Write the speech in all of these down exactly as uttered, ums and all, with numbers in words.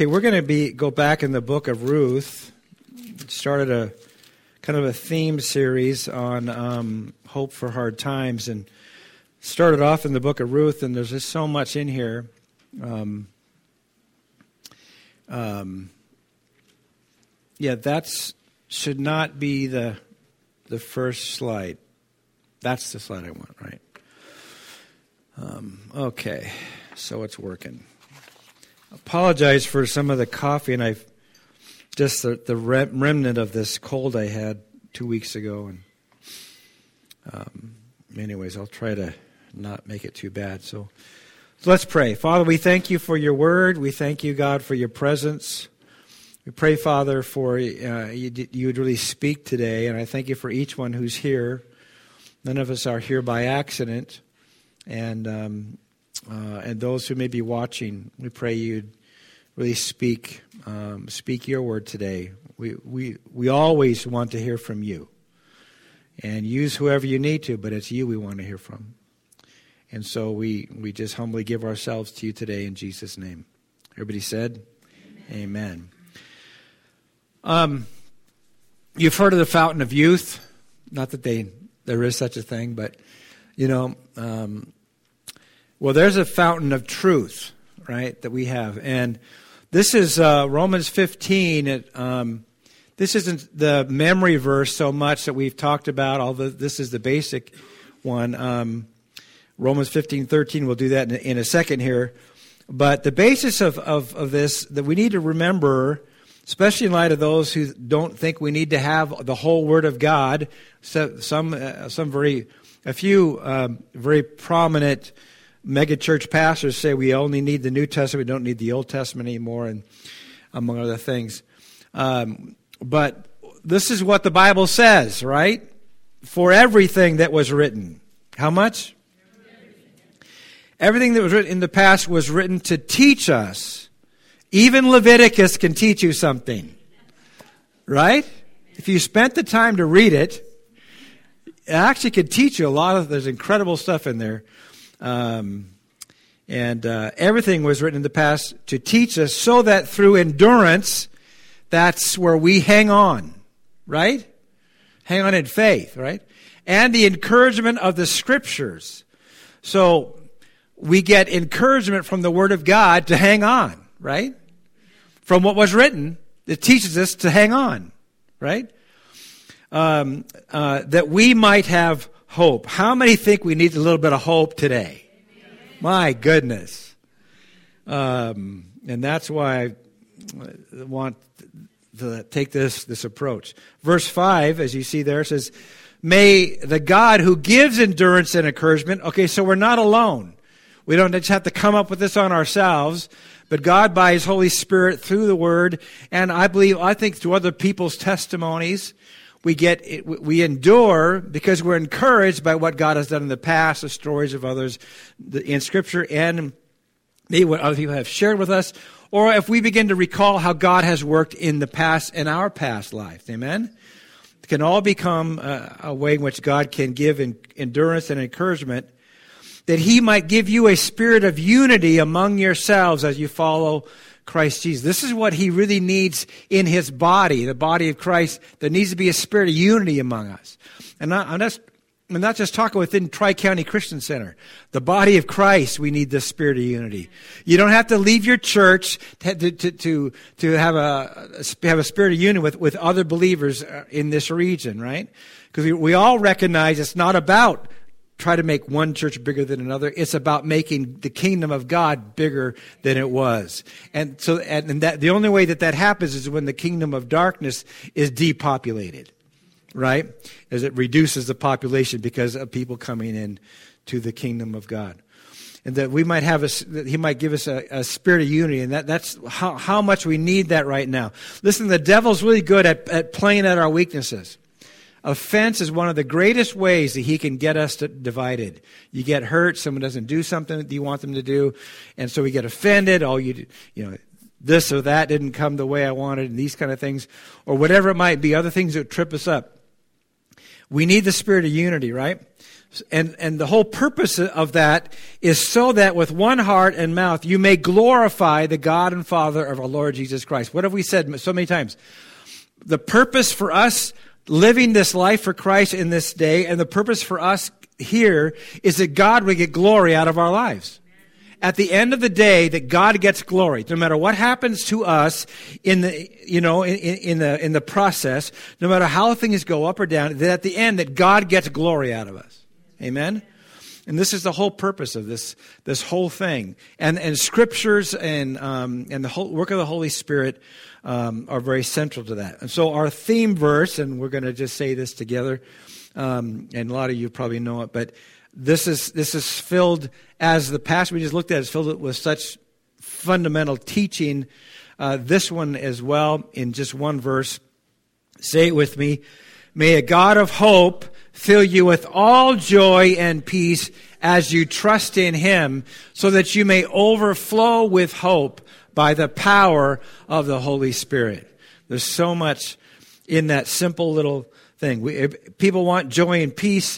Okay, we're going to be go back in the book of Ruth. Started a kind of a theme series on um, hope for hard times, and started off in the book of Ruth, and there's just so much in here. Um, um, yeah, that's should not be the the first slide. That's the slide I want, right? Um, okay, so it's working. Apologize for some of the coffee, and I've just the, the remnant of this cold I had two weeks ago. And um, anyways, I'll try to not make it too bad. So, so let's pray. Father, we thank you for your word. We thank you, God, for your presence. We pray, Father, for uh, you, you would really speak today, and I thank you for each one who's here. None of us are here by accident, and um, uh, and those who may be watching, we pray you'd really speak um, speak your word today. We we we always want to hear from you, and use whoever you need to, but it's you we want to hear from. And so we we just humbly give ourselves to you today in Jesus' name. Everybody said, Amen. Amen. Um, you've heard of the Fountain of Youth. Not that they there is such a thing, but you know, um, well, there's a fountain of truth, right, that we have, and this is uh, Romans fifteen. It, um, this isn't the memory verse so much that we've talked about, although this is the basic one. Um, Romans fifteen thirteen. We'll do that in, in a second here, but the basis of, of of this that we need to remember, especially in light of those who don't think we need to have the whole Word of God. So some, uh, some very, a few um, very prominent megachurch pastors say we only need the New Testament, we don't need the Old Testament anymore, and among other things. Um, but this is what the Bible says, right? For everything that was written. How much? Everything. Everything that was written in the past was written to teach us. Even Leviticus can teach you something, right? If you spent the time to read it, it actually could teach you a lot of, there's incredible stuff in there. Um, and uh, everything was written in the past to teach us so that through endurance, that's where we hang on, right? Hang on in faith, right? And the encouragement of the Scriptures. So we get encouragement from the Word of God to hang on, right? From what was written, it teaches us to hang on, right? Um, uh, that we might have hope. How many think we need a little bit of hope today? Amen. My goodness. Um, and that's why I want to take this, this approach. Verse five, as you see there, says, may the God who gives endurance and encouragement, okay, so we're not alone. We don't just have to come up with this on ourselves, but God by His Holy Spirit through the Word, and I believe, I think through other people's testimonies, we get, we endure because we're encouraged by what God has done in the past, the stories of others in Scripture, and maybe what other people have shared with us, or if we begin to recall how God has worked in the past, in our past lives. Amen? It can all become a, a way in which God can give endurance and encouragement, that He might give you a spirit of unity among yourselves as you follow Christ Jesus. This is what He really needs in His body, the body of Christ. There needs to be a spirit of unity among us. And I'm not, I'm not just talking within Tri-County Christian Center. The body of Christ, we need this spirit of unity. You don't have to leave your church to to to, to have a have a spirit of unity with, with other believers in this region, right? Because we, we all recognize it's not about try to make one church bigger than another. It's about making the kingdom of God bigger than it was. And so, and that the only way that that happens is when the kingdom of darkness is depopulated, right? As it reduces the population because of people coming in to the kingdom of God. And that we might have a, that He might give us a, a spirit of unity. And that, that's how, how much we need that right now. Listen, the devil's really good at, at playing at our weaknesses. Offense is one of the greatest ways that he can get us to, divided. You get hurt, someone doesn't do something that you want them to do, and so we get offended. Oh, you, you know, this or that didn't come the way I wanted, and these kind of things, or whatever it might be, other things that trip us up. We need the spirit of unity, right? And, and the whole purpose of that is so that with one heart and mouth you may glorify the God and Father of our Lord Jesus Christ. What have we said so many times? The purpose for us living this life for Christ in this day, and the purpose for us here, is that God would get glory out of our lives. At the end of the day, that God gets glory. No matter what happens to us in the, you know, in, in the, in the process, no matter how things go up or down, that at the end, that God gets glory out of us. Amen? And this is the whole purpose of this, this whole thing. And, and scriptures and, um, and the whole work of the Holy Spirit, um, are very central to that. And so our theme verse, and we're going to just say this together, um, and a lot of you probably know it, but This is this is filled, as the passage we just looked at is filled with such fundamental teaching. Uh, this one as well, in just one verse. Say it with me. May a God of hope fill you with all joy and peace as you trust in Him, so that you may overflow with hope by the power of the Holy Spirit. There's so much in that simple little thing. We, if people want joy and peace.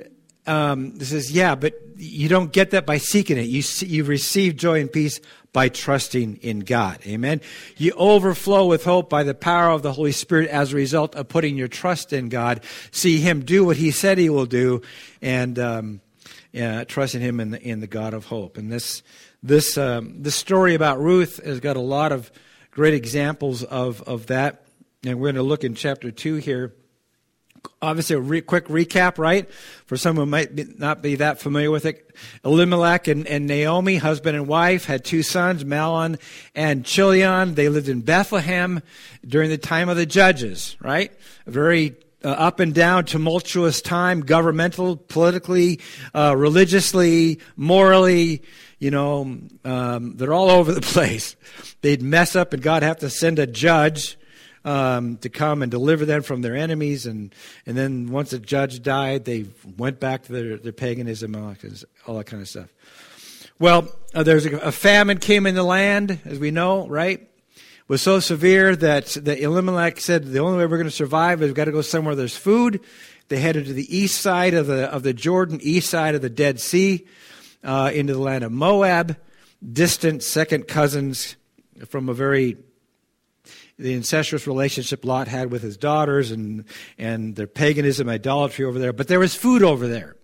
Um, this is, yeah, but you don't get that by seeking it. You see, you receive joy and peace by trusting in God. Amen. You overflow with hope by the power of the Holy Spirit as a result of putting your trust in God. See Him do what He said He will do, and um, yeah, trust in Him in the, in the God of hope. And this this um, this story about Ruth has got a lot of great examples of of that. And we're going to look in chapter two here. Obviously, a re- quick recap, right? For some who might be, not be that familiar with it. Elimelech and, and Naomi, husband and wife, had two sons, Mahlon and Chilion. They lived in Bethlehem during the time of the Judges, right? A very uh, up and down, tumultuous time, governmental, politically, uh, religiously, morally. You know, um, they're all over the place. They'd mess up and God have to send a judge Um, to come and deliver them from their enemies. And, and then once the judge died, they went back to their, their paganism, all that kind of stuff. Well, uh, there's a, a famine came in the land, as we know, right? It was so severe that, that Elimelech said, the only way we're going to survive is we've got to go somewhere there's food. They headed to the east side of the, of the Jordan, east side of the Dead Sea, uh, into the land of Moab, distant second cousins from a very the incestuous relationship Lot had with his daughters, and and their paganism, idolatry over there. But there was food over there.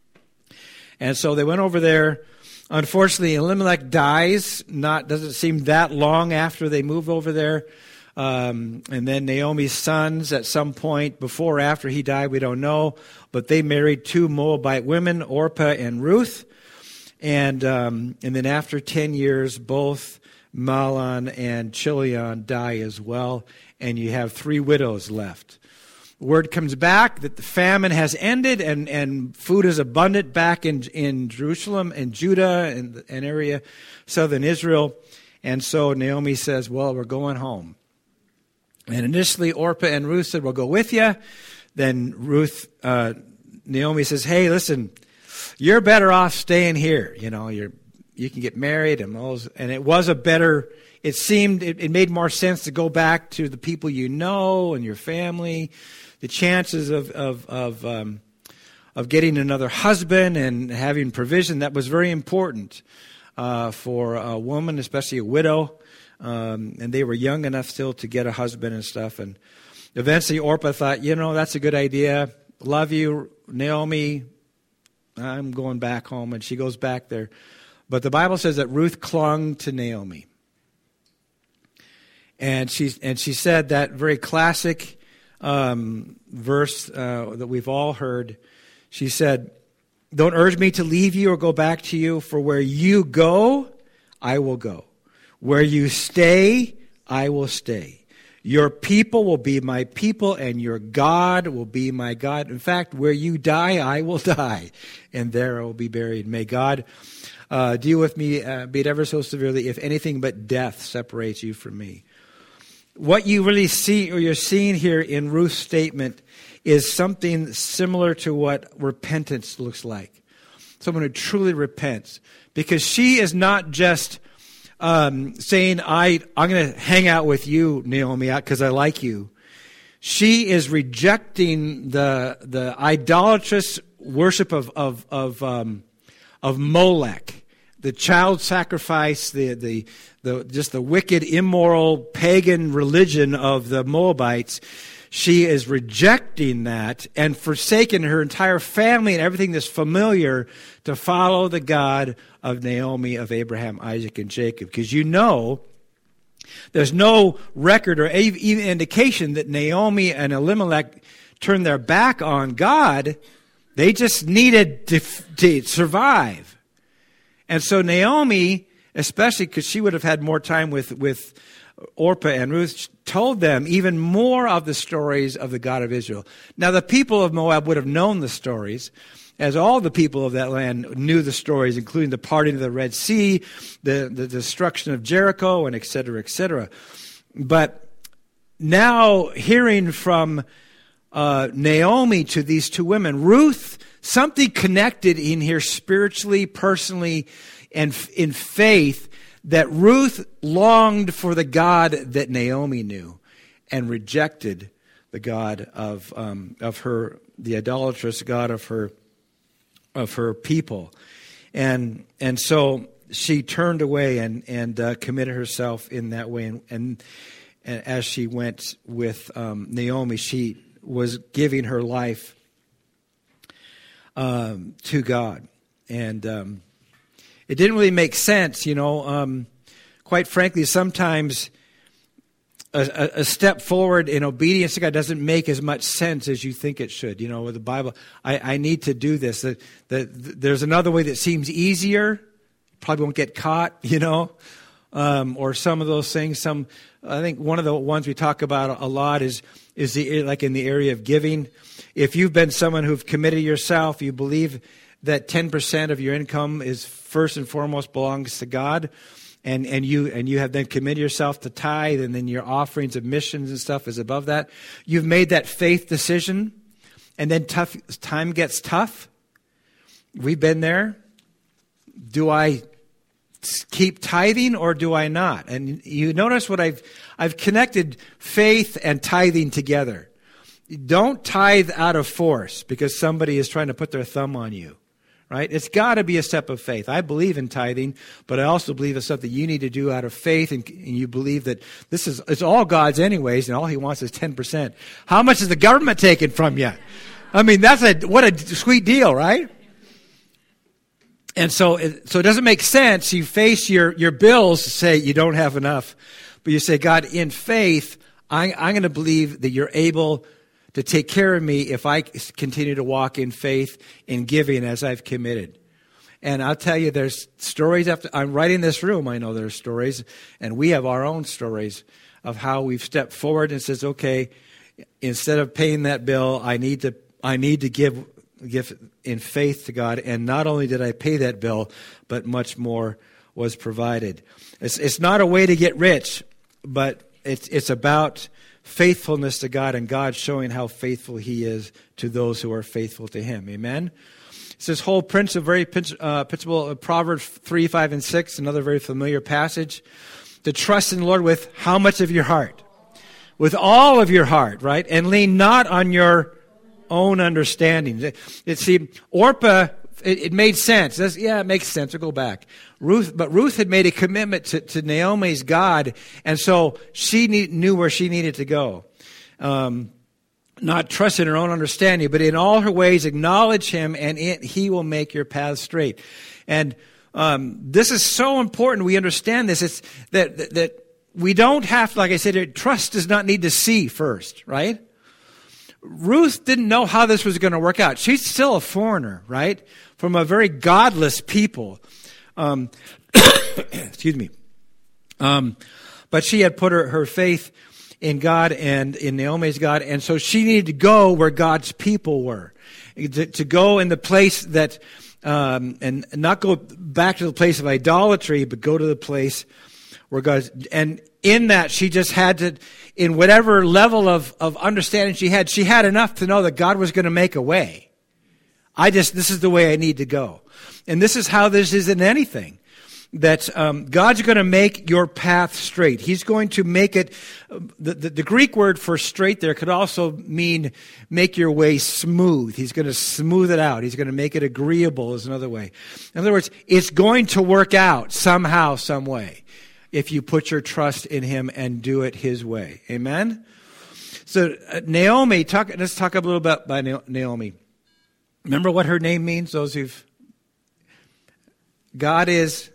And so they went over there. Unfortunately, Elimelech dies. Not doesn't seem that long after they move over there. Um, and then Naomi's sons, at some point before or after he died, we don't know. But they married two Moabite women, Orpah and Ruth. And um, and then after ten years, both Mahlon and Chilion die as well, and you have three widows left. Word comes back that the famine has ended, and, and food is abundant back in in Jerusalem and Judah and an area, southern Israel. And so Naomi says, well, we're going home. And initially Orpah and Ruth said, we'll go with you. Then Ruth, uh, Naomi says, hey, listen, you're better off staying here. You know, you're You can get married, and those, and it was a better. It seemed it, it made more sense to go back to the people you know and your family. The chances of of of, um, of getting another husband and having provision, that was very important uh, for a woman, especially a widow. Um, and they were young enough still to get a husband and stuff. And eventually, Orpah thought, you know, that's a good idea. Love you, Naomi. I'm going back home, and she goes back there. But the Bible says that Ruth clung to Naomi. And she, and she said that very classic um, verse uh, that we've all heard. She said, don't urge me to leave you or go back to you, for where you go, I will go. Where you stay, I will stay. Your people will be my people, and your God will be my God. In fact, where you die, I will die, and there I will be buried. May God uh, deal with me, uh, be it ever so severely, if anything but death separates you from me. What you really see, or you're seeing here in Ruth's statement, is something similar to what repentance looks like. Someone who truly repents. Because she is not just um, saying, I, I'm going to hang out with you, Naomi, because I like you. She is rejecting the, the idolatrous worship of of of, um, of Molech, the child sacrifice, the, the the just the wicked, immoral, pagan religion of the Moabites. She is rejecting that and forsaking her entire family and everything that's familiar to follow the God of Naomi, of Abraham, Isaac, and Jacob. Because you know, there's no record or even indication that Naomi and Elimelech turned their back on God. They just needed to, to survive. And so Naomi, especially because she would have had more time with, with Orpah and Ruth, told them even more of the stories of the God of Israel. Now, the people of Moab would have known the stories, as all the people of that land knew the stories, including the parting of the Red Sea, the, the destruction of Jericho, and et cetera, et cetera. But now, hearing from uh, Naomi to these two women, Ruth, something connected in here spiritually, personally, and in faith, that Ruth longed for the God that Naomi knew and rejected the God of um, of her, the idolatrous God of her of her people. And and so she turned away and, and uh, committed herself in that way. And, and, and as she went with um, Naomi, she was giving her life um, to God. And um it didn't really make sense, you know. Um, quite frankly, sometimes a, a step forward in obedience to God doesn't make as much sense as you think it should. You know, with the Bible, I, I need to do this. The, the, the, there's another way that seems easier. Probably won't get caught, you know, um, or some of those things. Some, I think one of the ones we talk about a lot is is the like in the area of giving. If you've been someone who've committed yourself, you believe that ten percent of your income is first and foremost belongs to God, and, and you and you have then committed yourself to tithe, and then your offerings of missions and stuff is above that. You've made that faith decision, and then tough time gets tough. We've been there. Do I keep tithing or do I not? And you notice what I've I've connected faith and tithing together. Don't tithe out of force because somebody is trying to put their thumb on you. Right? It's got to be a step of faith. I believe in tithing, but I also believe it's something you need to do out of faith, and, and you believe that this is it's all God's anyways, and all He wants is ten percent. How much is the government taking from you? I mean, that's a what a sweet deal, right? And so, it, so it doesn't make sense. You face your your bills, say you don't have enough, but you say, God, in faith, I, I'm going to believe that You're able to take care of me if I continue to walk in faith in giving as I've committed. And I'll tell you, there's stories after I'm right in this room. I know there's stories, and we have our own stories of how we've stepped forward and says, okay, instead of paying that bill, I need to I need to give give in faith to God. And not only did I pay that bill, but much more was provided. It's it's not a way to get rich, but it's it's about faithfulness to God, and God showing how faithful He is to those who are faithful to Him. Amen? It's this whole principle, very uh, principle of Proverbs three, five, and six, another very familiar passage. To trust in the Lord with how much of your heart? With all of your heart, right? And lean not on your own understanding. It, it, see, Orpah, it, it made sense. That's, yeah, it makes sense. We'll go back. Ruth, but Ruth had made a commitment to, to Naomi's God, and so she need, knew where she needed to go. Um, not trust in her own understanding, but in all her ways acknowledge Him, and it, He will make your path straight. And um, this is so important. We understand this. It's that, that that we don't have, like I said, trust does not need to see first, right? Ruth didn't know how this was going to work out. She's still a foreigner, right? From a very godless people. Um, excuse me. Um, but she had put her, her faith in God and in Naomi's God, and so she needed to go where God's people were. To, to go in the place that, um, and not go back to the place of idolatry, but go to the place where God's, and in that she just had to, in whatever level of, of understanding she had, she had enough to know that God was going to make a way. I just, this is the way I need to go. And this is how this is in anything. that um, God's going to make your path straight. He's going to make it, the, the, the Greek word for straight there could also mean make your way smooth. He's going to smooth it out. He's going to make it agreeable is another way. In other words, it's going to work out somehow, some way, if you put your trust in him and do it his way. Amen? So uh, Naomi, talk, let's talk a little bit about Naomi. Remember what her name means, those who've... God is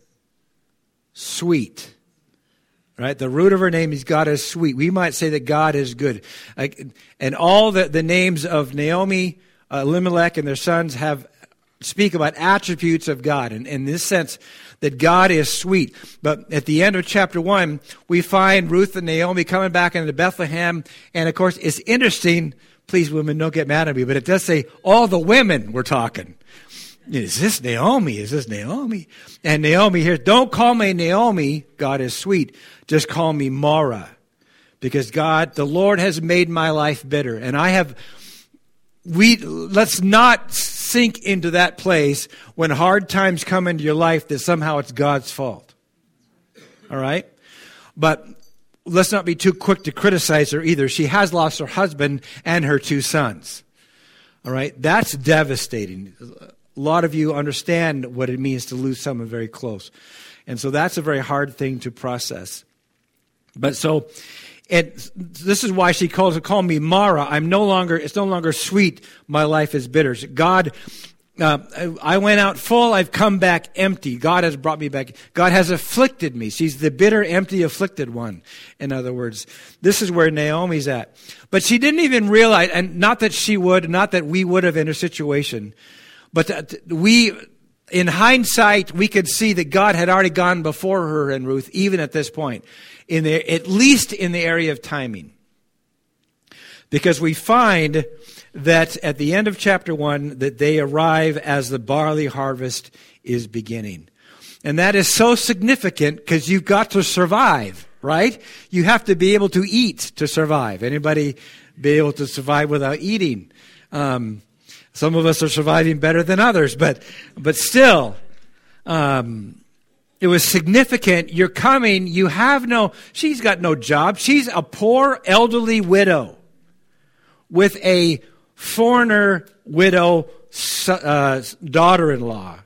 sweet. Right? The root of her name is God is sweet. We might say that God is good. Like, and all the, the names of Naomi, uh, Elimelech, and their sons have speak about attributes of God. And in this sense, that God is sweet. But at the end of chapter one, we find Ruth and Naomi coming back into Bethlehem. And of course, it's interesting. Please, women, don't get mad at me. But it does say all the women were talking. Is this Naomi? Is this Naomi? And Naomi here, don't call me Naomi. God is sweet. Just call me Mara. Because God, the Lord has made my life bitter. And I have, we, let's not sink into that place when hard times come into your life that somehow it's God's fault. All right? But let's not be too quick to criticize her either. She has lost her husband and her two sons. All right? That's devastating. A lot of you understand what it means to lose someone very close. And so that's a very hard thing to process. But so, it, this is why she calls it, call me Mara. I'm no longer, it's no longer sweet. My life is bitter. God, uh, I went out full. I've come back empty. God has brought me back. God has afflicted me. She's the bitter, empty, afflicted one. In other words, this is where Naomi's at. But she didn't even realize, and not that she would, not that we would have in her situation, but we, in hindsight, we could see that God had already gone before her and Ruth, even at this point, in the, at least in the area of timing. Because we find that at the end of chapter one, that they arrive as the barley harvest is beginning. And that is so significant because you've got to survive, right? You have to be able to eat to survive. Anybody be able to survive without eating? Um, Some of us are surviving better than others, but but still, um, it was significant. You're coming. You have no, she's got no job. She's a poor elderly widow with a foreigner widow uh, daughter-in-law.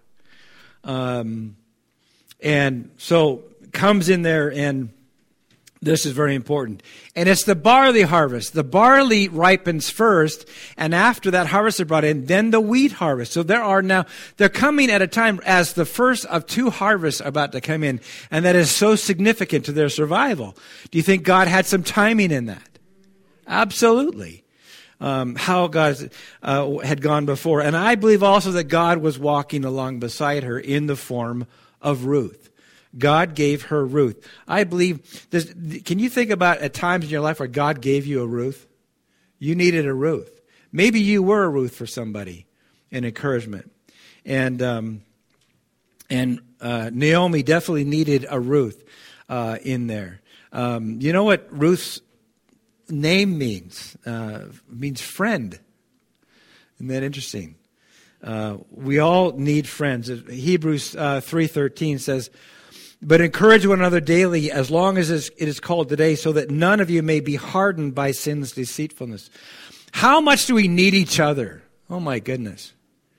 Um, and so comes in there, and this is very important. And it's the barley harvest. The barley ripens first, and after that harvest is brought in, then the wheat harvest. So there are now, they're coming at a time as the first of two harvests are about to come in, and that is so significant to their survival. Do you think God had some timing in that? Absolutely. Um, how God uh, had gone before. And I believe also that God was walking along beside her in the form of Ruth. God gave her Ruth. I believe, this, can you think about at times in your life where God gave you a Ruth? You needed a Ruth. Maybe you were a Ruth for somebody, an encouragement. And um, and uh, Naomi definitely needed a Ruth uh, in there. Um, you know what Ruth's name means? Uh, it means friend. Isn't that interesting? Uh, we all need friends. Hebrews uh, three thirteen says, but encourage one another daily as long as it is called today, so that none of you may be hardened by sin's deceitfulness. How much do we need each other? Oh my goodness.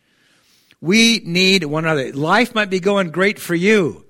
We need one another. Life might be going great for you.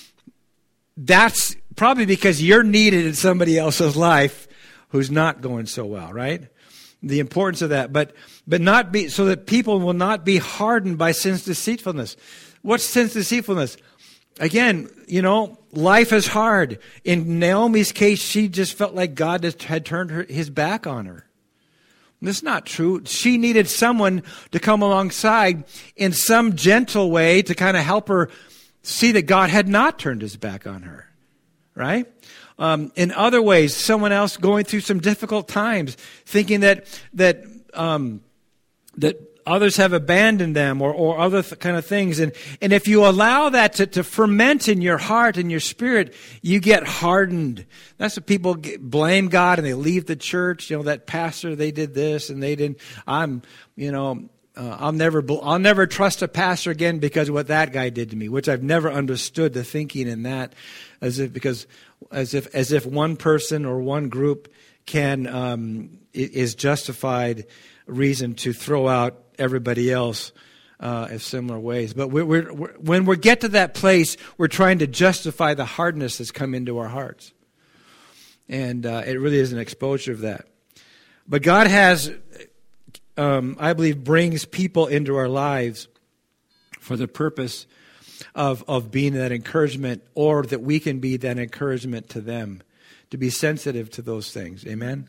That's probably because you're needed in somebody else's life who's not going so well, right? The importance of that. But but not be so that people will not be hardened by sin's deceitfulness. What's sin's deceitfulness? Again, you know, life is hard. In Naomi's case, she just felt like God had turned her, his back on her. That's not true. She needed someone to come alongside in some gentle way to kind of help her see that God had not turned his back on her, right? Um, in other ways, someone else going through some difficult times, thinking that that um, that others have abandoned them or, or other th- kind of things. And, and if you allow that to, to ferment in your heart and your spirit, you get hardened. That's what people get, blame God and they leave the church. You know, that pastor, they did this and they didn't. I'm, you know, uh, I'll never I'll never trust a pastor again because of what that guy did to me, which I've never understood the thinking in that, as if because as if as if one person or one group can um, is justified reason to throw out everybody else uh, in similar ways. But we're, we're, we're, when we get to that place, we're trying to justify the hardness that's come into our hearts. And uh, it really is an exposure of that. But God has, um, I believe, brings people into our lives for the purpose of, of being that encouragement, or that we can be that encouragement to them, to be sensitive to those things. Amen?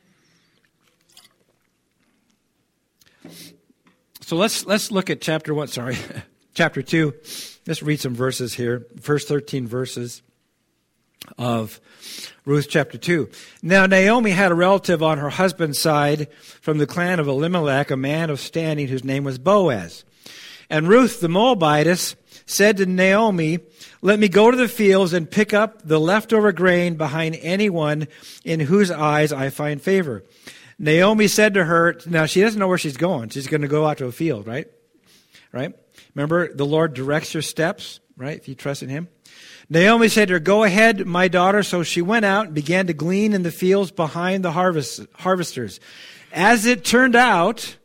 So let's let's look at chapter one, sorry, chapter two. Let's read some verses here, first thirteen verses of Ruth chapter two. Now Naomi had a relative on her husband's side from the clan of Elimelech, a man of standing whose name was Boaz. And Ruth the Moabitess said to Naomi, "Let me go to the fields and pick up the leftover grain behind anyone in whose eyes I find favor." Naomi said to her, now she doesn't know where she's going. She's going to go out to a field, right? Right? Remember, the Lord directs your steps, right? If you trust in Him. Naomi said to her, "Go ahead, my daughter." So she went out and began to glean in the fields behind the harvest, harvesters. As it turned out,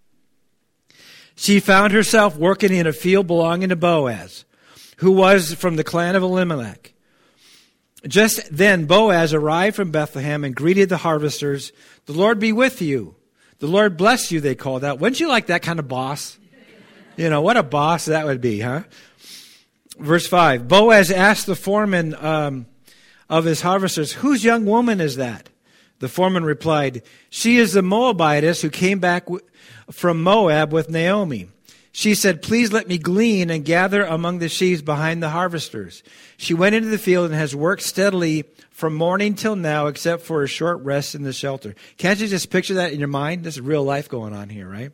she found herself working in a field belonging to Boaz, who was from the clan of Elimelech. Just then Boaz arrived from Bethlehem and greeted the harvesters. "The Lord be with you. The Lord bless you," they called out. Wouldn't you like that kind of boss? You know, what a boss that would be, huh? Verse five, Boaz asked the foreman um, of his harvesters, "Whose young woman is that?" The foreman replied, "She is the Moabitess who came back w- from Moab with Naomi. She said, 'Please let me glean and gather among the sheaves behind the harvesters.' She went into the field and has worked steadily from morning till now, except for a short rest in the shelter." Can't you just picture that in your mind? This is real life going on here, right?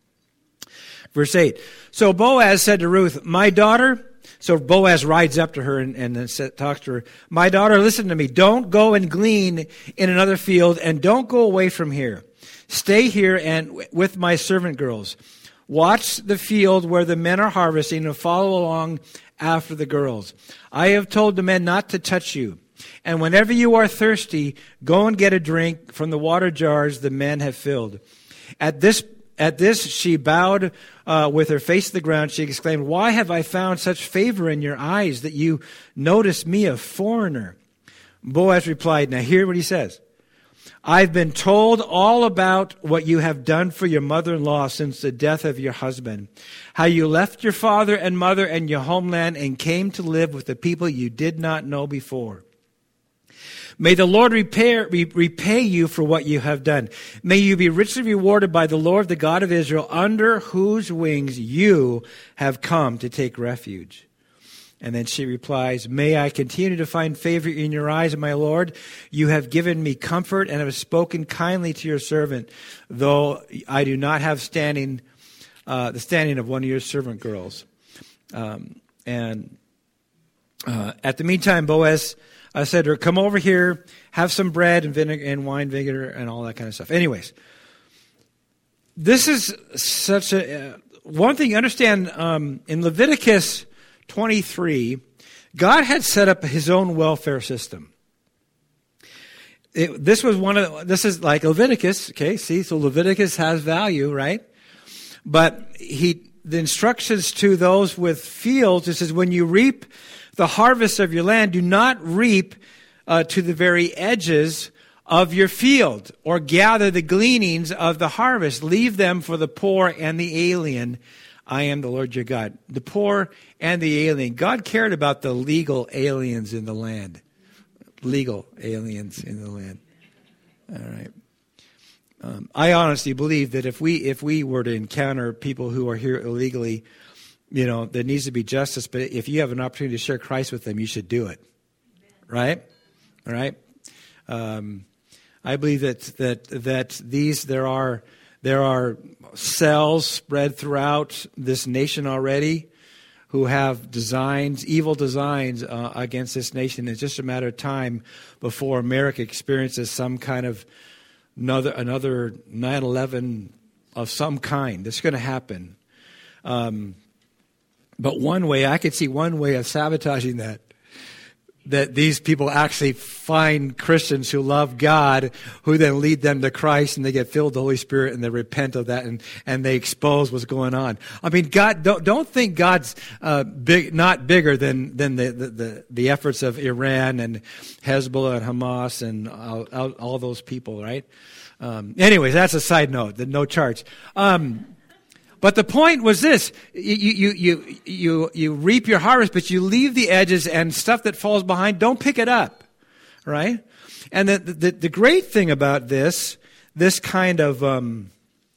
Verse eight. So Boaz said to Ruth, "My daughter," so Boaz rides up to her and, and then talks to her, "My daughter, listen to me. Don't go and glean in another field, and don't go away from here. Stay here and with my servant girls. Watch the field where the men are harvesting and follow along after the girls. I have told the men not to touch you. And whenever you are thirsty, go and get a drink from the water jars the men have filled." At this At this, she bowed uh, with her face to the ground. She exclaimed, "Why have I found such favor in your eyes that you notice me, a foreigner?" Boaz replied, now hear what he says. "I've been told all about what you have done for your mother-in-law since the death of your husband, how you left your father and mother and your homeland and came to live with the people you did not know before. May the Lord repay, repay you for what you have done. May you be richly rewarded by the Lord, the God of Israel, under whose wings you have come to take refuge." And then she replies, "May I continue to find favor in your eyes, my Lord. You have given me comfort and have spoken kindly to your servant, though I do not have standing, uh, the standing of one of your servant girls." Um, and uh, at the meantime, Boaz I said to her, "Come over here, have some bread and vinegar and wine vinegar," and all that kind of stuff. Anyways, this is such a, uh, one thing you understand, um, in Leviticus twenty-three, God had set up his own welfare system. It, this was one of, this is like Leviticus, okay, see, so Leviticus has value, right? But he, the instructions to those with fields, it says, when you reap the harvest of your land, do not reap uh, to the very edges of your field, or gather the gleanings of the harvest. Leave them for the poor and the alien. I am the Lord your God. The poor and the alien. God cared about the legal aliens in the land. Legal aliens in the land. All right. Um, I honestly believe that if we if we were to encounter people who are here illegally, you know, there needs to be justice, but if you have an opportunity to share Christ with them, you should do it. Right? All right? Um, I believe that that that these there are there are cells spread throughout this nation already who have designs, evil designs uh, against this nation. It's just a matter of time before America experiences some kind of another another nine eleven of some kind that's going to happen. Um, but one way, I could see one way of sabotaging that, that these people actually find Christians who love God, who then lead them to Christ, and they get filled with the Holy Spirit, and they repent of that, and, and they expose what's going on. I mean, God, don't, don't think God's uh, big, not bigger than than the, the, the, the efforts of Iran and Hezbollah and Hamas and all, all, all those people, right? Um, anyways, that's a side note, the no charge. Um, But the point was this: you, you you you you reap your harvest, but you leave the edges, and stuff that falls behind, don't pick it up, right? And the the, the great thing about this this kind of um,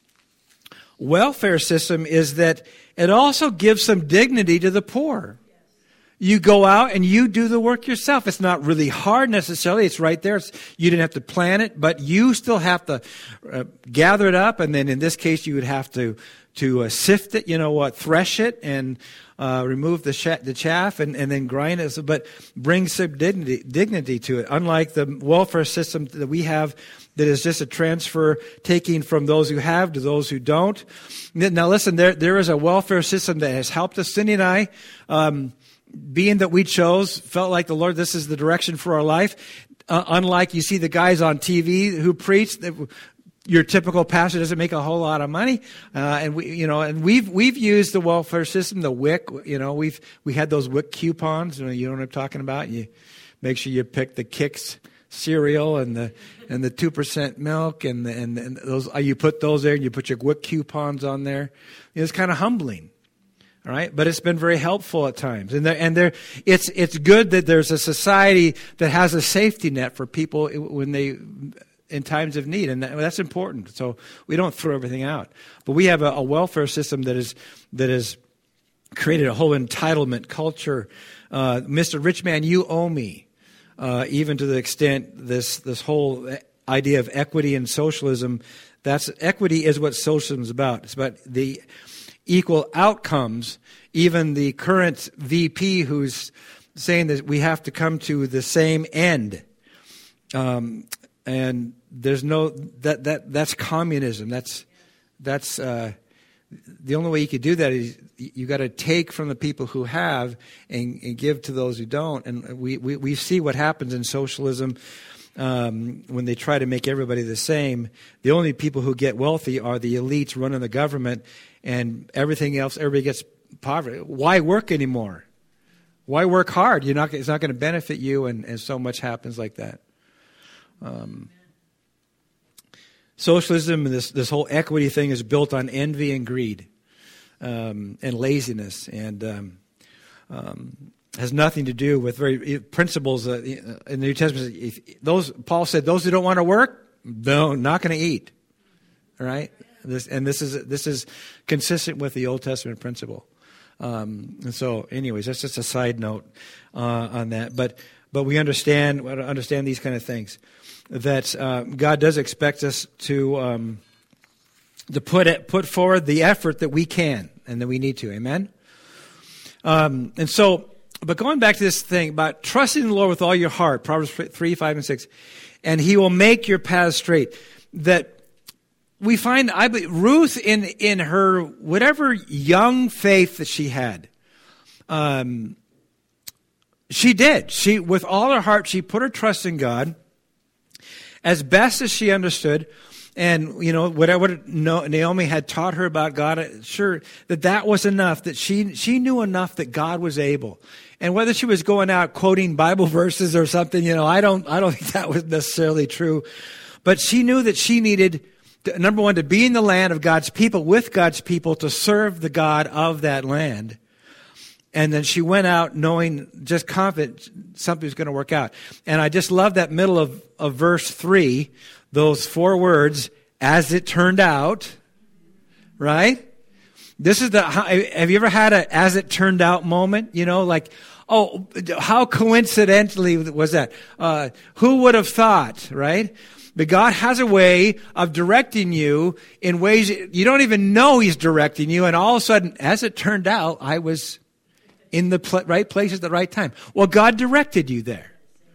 welfare system is that it also gives some dignity to the poor. You go out and you do the work yourself. It's not really hard necessarily. It's right there. It's, you didn't have to plan it, but you still have to uh, gather it up. And then in this case, you would have to to uh, sift it, you know what, thresh it and uh, remove the sh- the chaff and, and then grind it, but bring some dignity, dignity to it. Unlike the welfare system that we have that is just a transfer taking from those who have to those who don't. Now listen, there there is a welfare system that has helped us. Cindy and I, um, being that we chose, felt like the Lord, this is the direction for our life. Uh, unlike you see the guys on T V who preach that your typical pastor doesn't make a whole lot of money, uh, and we, you know, and we've we've used the welfare system, the W I C. You know, we've we had those W I C coupons. You know, you know what I'm talking about. You make sure you pick the Kix cereal and the and the two percent milk and the, and, and those. You put those there, and you put your W I C coupons on there. It's kind of humbling. All right, but it's been very helpful at times, and there, and there, it's it's good that there's a society that has a safety net for people when they, in times of need, and that, that's important. So we don't throw everything out, but we have a, a welfare system that is that has created a whole entitlement culture. Uh, Mister Rich Man, you owe me, uh, even to the extent this this whole idea of equity and socialism. That's equity is what socialism is about. It's about the equal outcomes. Even the current V P who's saying that we have to come to the same end. Um, and there's no, that, that, that's communism. That's, that's, uh, the only way you could do that is you got to take from the people who have and, and give to those who don't. And we, we, we see what happens in socialism. Um, when they try to make everybody the same, the only people who get wealthy are the elites running the government, and everything else, everybody gets poverty. Why work anymore? Why work hard? You're not, it's not going to benefit you, and, and so much happens like that. Um, socialism and this, this whole equity thing is built on envy and greed um, and laziness, and um, um, has nothing to do with very principles uh, in the New Testament. If those Paul said, those who don't want to work, no, not going to eat. All right, this and this is this is consistent with the Old Testament principle. Um, and so, anyways, that's just a side note uh, on that. But but we understand understand these kind of things, that uh, God does expect us to um, to put it, put forward the effort that we can and that we need to. Amen. Um, and so. But going back to this thing about trusting the Lord with all your heart, Proverbs three, five, and six, and He will make your paths straight. That we find, I believe, Ruth in in her whatever young faith that she had, um, she did. She, with all her heart, she put her trust in God as best as she understood. And, you know, whatever Naomi had taught her about God, sure, that that was enough, that she she knew enough that God was able. And whether she was going out quoting Bible verses or something, you know, I don't I don't think that was necessarily true. But she knew that she needed, to, number one, to be in the land of God's people, with God's people, to serve the God of that land. And then she went out knowing, just confident, something was going to work out. And I just love that middle of, of verse three, those four words, as it turned out, right? This is the, have you ever had a as it turned out moment? You know, like, oh, how coincidentally was that? Uh, who would have thought, right? But God has a way of directing you in ways you don't even know He's directing you. And all of a sudden, as it turned out, I was in the pl- right place at the right time. Well, God directed you there.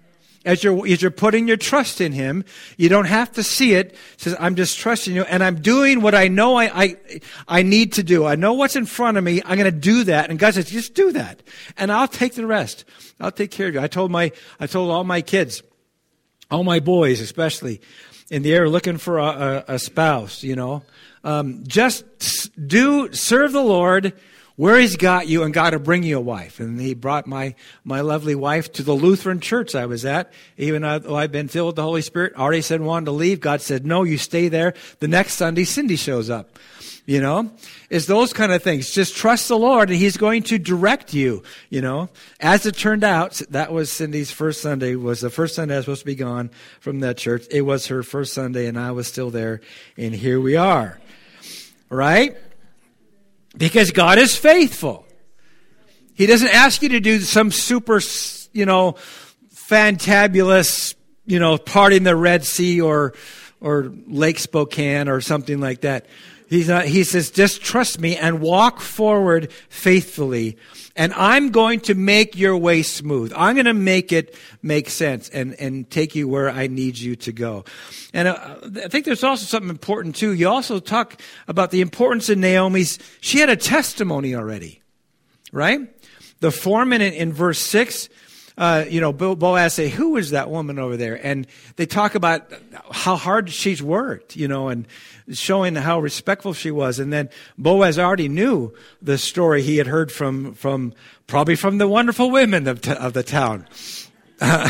as you're, as you're putting your trust in him. You don't have to see it. It says, I'm just trusting you, and I'm doing what I know I, I, I need to do. I know what's in front of me. I'm going to do that. And God says, just do that. And I'll take the rest. I'll take care of you. I told my, I told all my kids, all my boys especially, in the area looking for a, a, a spouse, you know, um, just do, serve the Lord where he's got you, and God will bring you a wife. And he brought my, my lovely wife to the Lutheran church I was at. Even though I've been filled with the Holy Spirit, already said wanted to leave. God said, no, you stay there. The next Sunday, Cindy shows up. You know, it's those kind of things. Just trust the Lord, and he's going to direct you, you know. As it turned out, that was Cindy's first Sunday, was the first Sunday I was supposed to be gone from that church. It was her first Sunday, and I was still there, and here we are. Right? Because God is faithful. He doesn't ask you to do some super, you know, fantabulous, you know, parting the Red Sea or or Lake Spokane or something like that. He's not, he says, just trust me and walk forward faithfully. And I'm going to make your way smooth. I'm going to make it make sense and, and take you where I need you to go. And uh, I think there's also something important too. You also talk about the importance of Naomi's, she had a testimony already, right? The foreman in, in verse six, Uh, you know, Boaz say, who is that woman over there? And they talk about how hard she's worked, you know, and showing how respectful she was. And then Boaz already knew the story he had heard from, from probably from the wonderful women of, t- of the town. uh,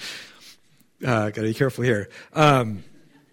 gotta be careful here. Um,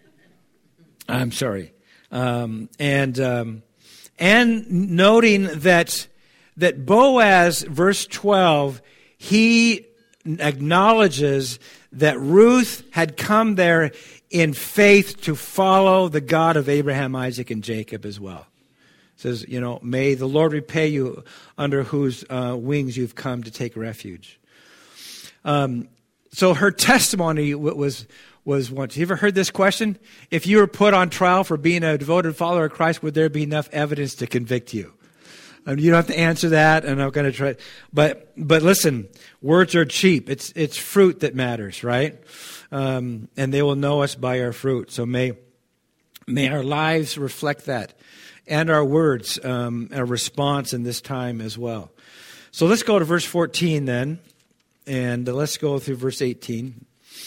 I'm sorry. Um, and, um, and noting that, that Boaz, verse twelve, he acknowledges that Ruth had come there in faith to follow the God of Abraham, Isaac, and Jacob as well. It says, you know, may the Lord repay you under whose uh, wings you've come to take refuge. Um, so her testimony was was once. You ever heard this question? If you were put on trial for being a devoted follower of Christ, would there be enough evidence to convict you? Um, you don't have to answer that, and I'm going to try. But but listen, words are cheap. It's it's fruit that matters, right? Um, and they will know us by our fruit. So may may our lives reflect that, and our words, um, our response in this time as well. So let's go to verse fourteen then, and let's go through verse eighteen.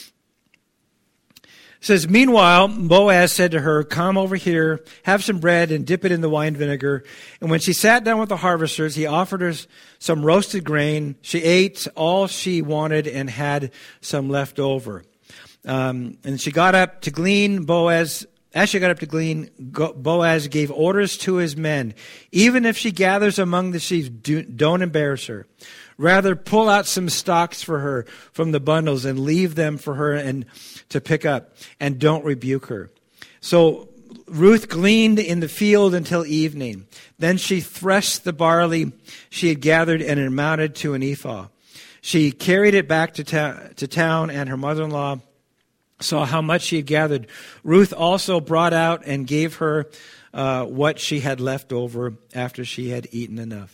It says, meanwhile, Boaz said to her, come over here, have some bread and dip it in the wine vinegar. And when she sat down with the harvesters, he offered her some roasted grain. She ate all she wanted and had some left over. Um, and she got up to glean. Boaz, as she got up to glean, Boaz gave orders to his men. Even if she gathers among the sheaves, do, don't embarrass her. Rather, pull out some stalks for her from the bundles and leave them for her and to pick up, and don't rebuke her. So Ruth gleaned in the field until evening. Then she threshed the barley she had gathered, and it amounted to an ephah. She carried it back to, ta- to town, and her mother-in-law saw how much she had gathered. Ruth also brought out and gave her uh, what she had left over after she had eaten enough.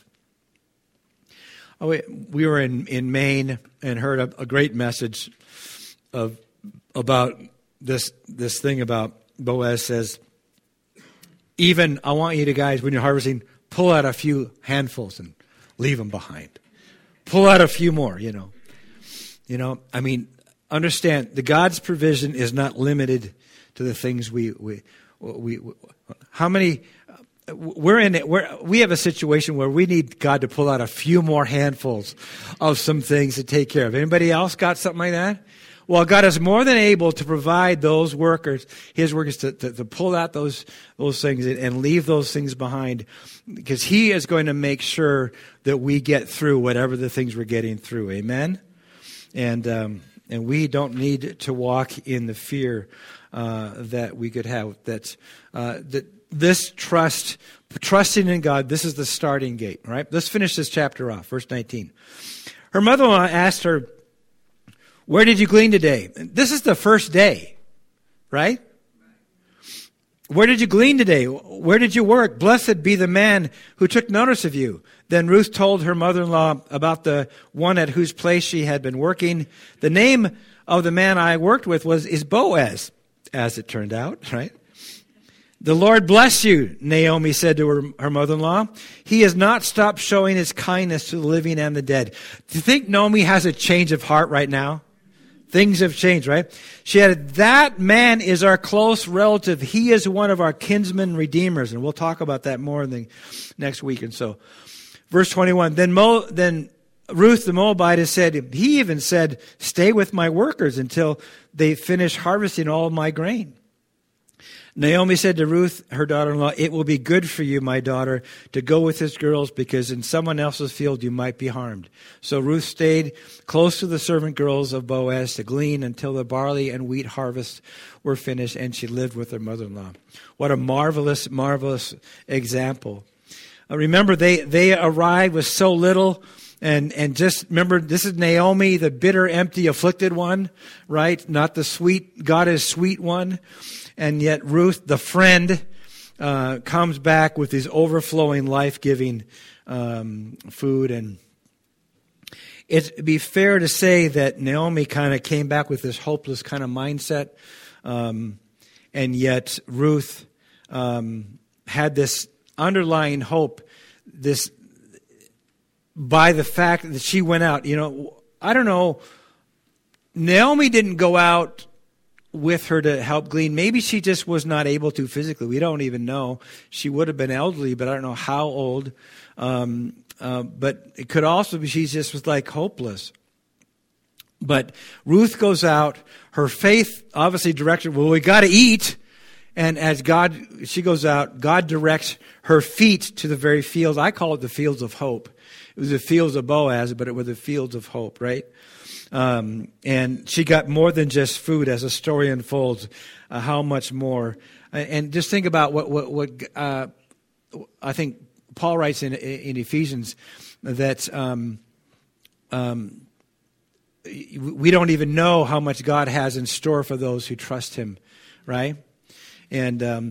Oh, we were in, in Maine and heard a, a great message of about this this thing about Boaz says, even I want you to guys, when you're harvesting, pull out a few handfuls and leave them behind. Pull out a few more, you know. You know, I mean, understand, the God's provision is not limited to the things we we we. we how many? We're in it. We're, we have a situation where we need God to pull out a few more handfuls of some things to take care of. Anybody else got something like that? Well, God is more than able to provide those workers, His workers, to, to, to pull out those those things and leave those things behind, because He is going to make sure that we get through whatever the things we're getting through. Amen. And um, and we don't need to walk in the fear uh, that we could have. That uh, that. This trust, trusting in God, this is the starting gate, right? Let's finish this chapter off, verse nineteen. Her mother-in-law asked her, where did you glean today? This is the first day, right? Where did you glean today? Where did you work? Blessed be the man who took notice of you. Then Ruth told her mother-in-law about the one at whose place she had been working. The name of the man I worked with was is Boaz, as it turned out, right? The Lord bless you, Naomi said to her, her mother-in-law. He has not stopped showing his kindness to the living and the dead. Do you think Naomi has a change of heart right now? Things have changed, right? She added, that man is our close relative. He is one of our kinsman redeemers. And we'll talk about that more in the next week and so. Verse twenty-one, then, Mo, then Ruth the Moabitess said, he even said, stay with my workers until they finish harvesting all of my grain. Naomi said to Ruth, her daughter-in-law, it will be good for you, my daughter, to go with his girls, because in someone else's field you might be harmed. So Ruth stayed close to the servant girls of Boaz to glean until the barley and wheat harvests were finished, and she lived with her mother-in-law. What a marvelous, marvelous example. Uh, remember, they, they arrived with so little. And and just remember, this is Naomi, the bitter, empty, afflicted one, right? Not the sweet, God is sweet one. And yet Ruth, the friend, uh, comes back with his overflowing, life-giving um, food. And it'd be fair to say that Naomi kind of came back with this hopeless kind of mindset. Um, and yet Ruth um, had this underlying hope, this by the fact that she went out. You know, I don't know, Naomi didn't go out with her to help glean. Maybe she just was not able to physically. We don't even know. She would have been elderly, but I don't know how old. Um, uh, but it could also be she just was like hopeless. But Ruth goes out. Her faith obviously directs her, well, we got to eat. And as God, she goes out, God directs her feet to the very fields. I call it the fields of hope. It was the fields of Boaz, but it were the fields of hope, right? Um, and she got more than just food, as the story unfolds. Uh, how much more? And just think about what what, what uh, I think Paul writes in in Ephesians, that um, um, we don't even know how much God has in store for those who trust Him, right? And um,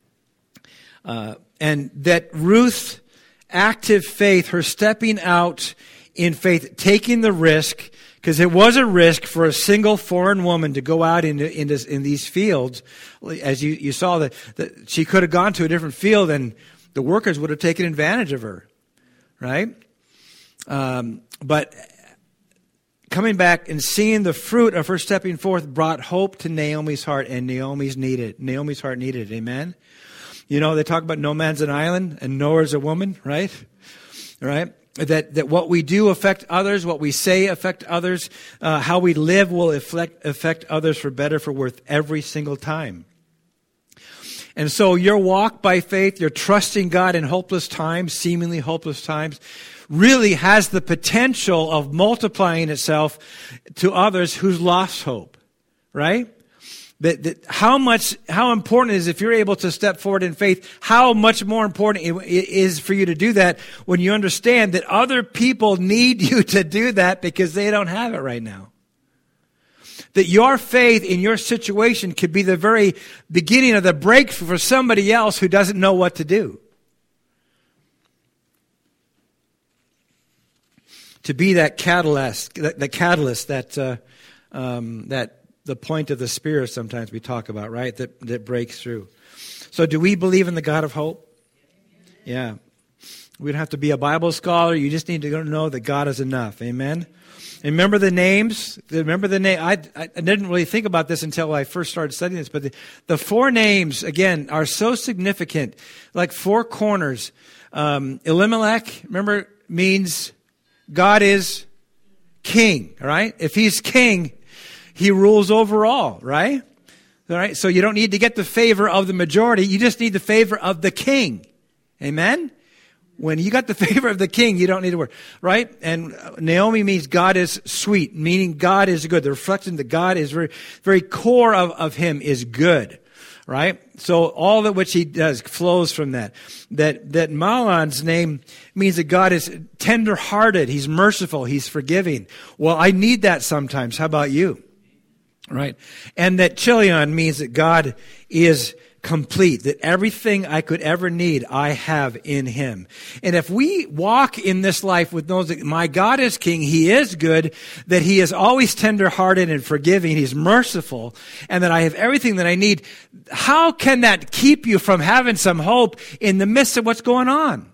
uh, and that Ruth's active faith, her stepping out in faith, taking the risk, because it was a risk for a single foreign woman to go out into, into in these fields. As you, you saw, that, that she could have gone to a different field and the workers would have taken advantage of her, right? Um, but coming back and seeing the fruit of her stepping forth brought hope to Naomi's heart, and Naomi's needed. Naomi's heart needed it. Amen. You know, they talk about no man's an island and Noah's a woman, right? Right? That that what we do affect others, what we say affect others, uh, how we live will affect affect others for better, for worse, every single time. And so your walk by faith, your trusting God in hopeless times, seemingly hopeless times, really has the potential of multiplying itself to others who's lost hope, right? That, that how much, how important it is if you're able to step forward in faith, how much more important it is for you to do that when you understand that other people need you to do that because they don't have it right now. That your faith in your situation could be the very beginning of the breakthrough for somebody else who doesn't know what to do. To be that catalyst, the catalyst that, uh, um, that, the point of the Spirit sometimes we talk about, right? That that breaks through. So do we believe in the God of hope? Yeah. We don't have to be a Bible scholar. You just need to know that God is enough. Amen. And remember the names. Remember the name. I, I didn't really think about this until I first started studying this, but the, the four names, again, are so significant. Like four corners. Um, Elimelech, remember, means God is king, all right? If he's king, He rules over all, right? All right. So you don't need to get the favor of the majority. You just need the favor of the king. Amen? When you got the favor of the king, you don't need to worry, right? And Naomi means God is sweet, meaning God is good. The reflection that God is very, very core of, of him is good, right? So all that which he does flows from that. That, that Mahlon's name means that God is tender-hearted. He's merciful. He's forgiving. Well, I need that sometimes. How about you? Right? And that Chilion means that God is complete, that everything I could ever need, I have in him. And if we walk in this life with those, that my God is king, he is good, that he is always tenderhearted and forgiving, he's merciful, and that I have everything that I need, how can that keep you from having some hope in the midst of what's going on?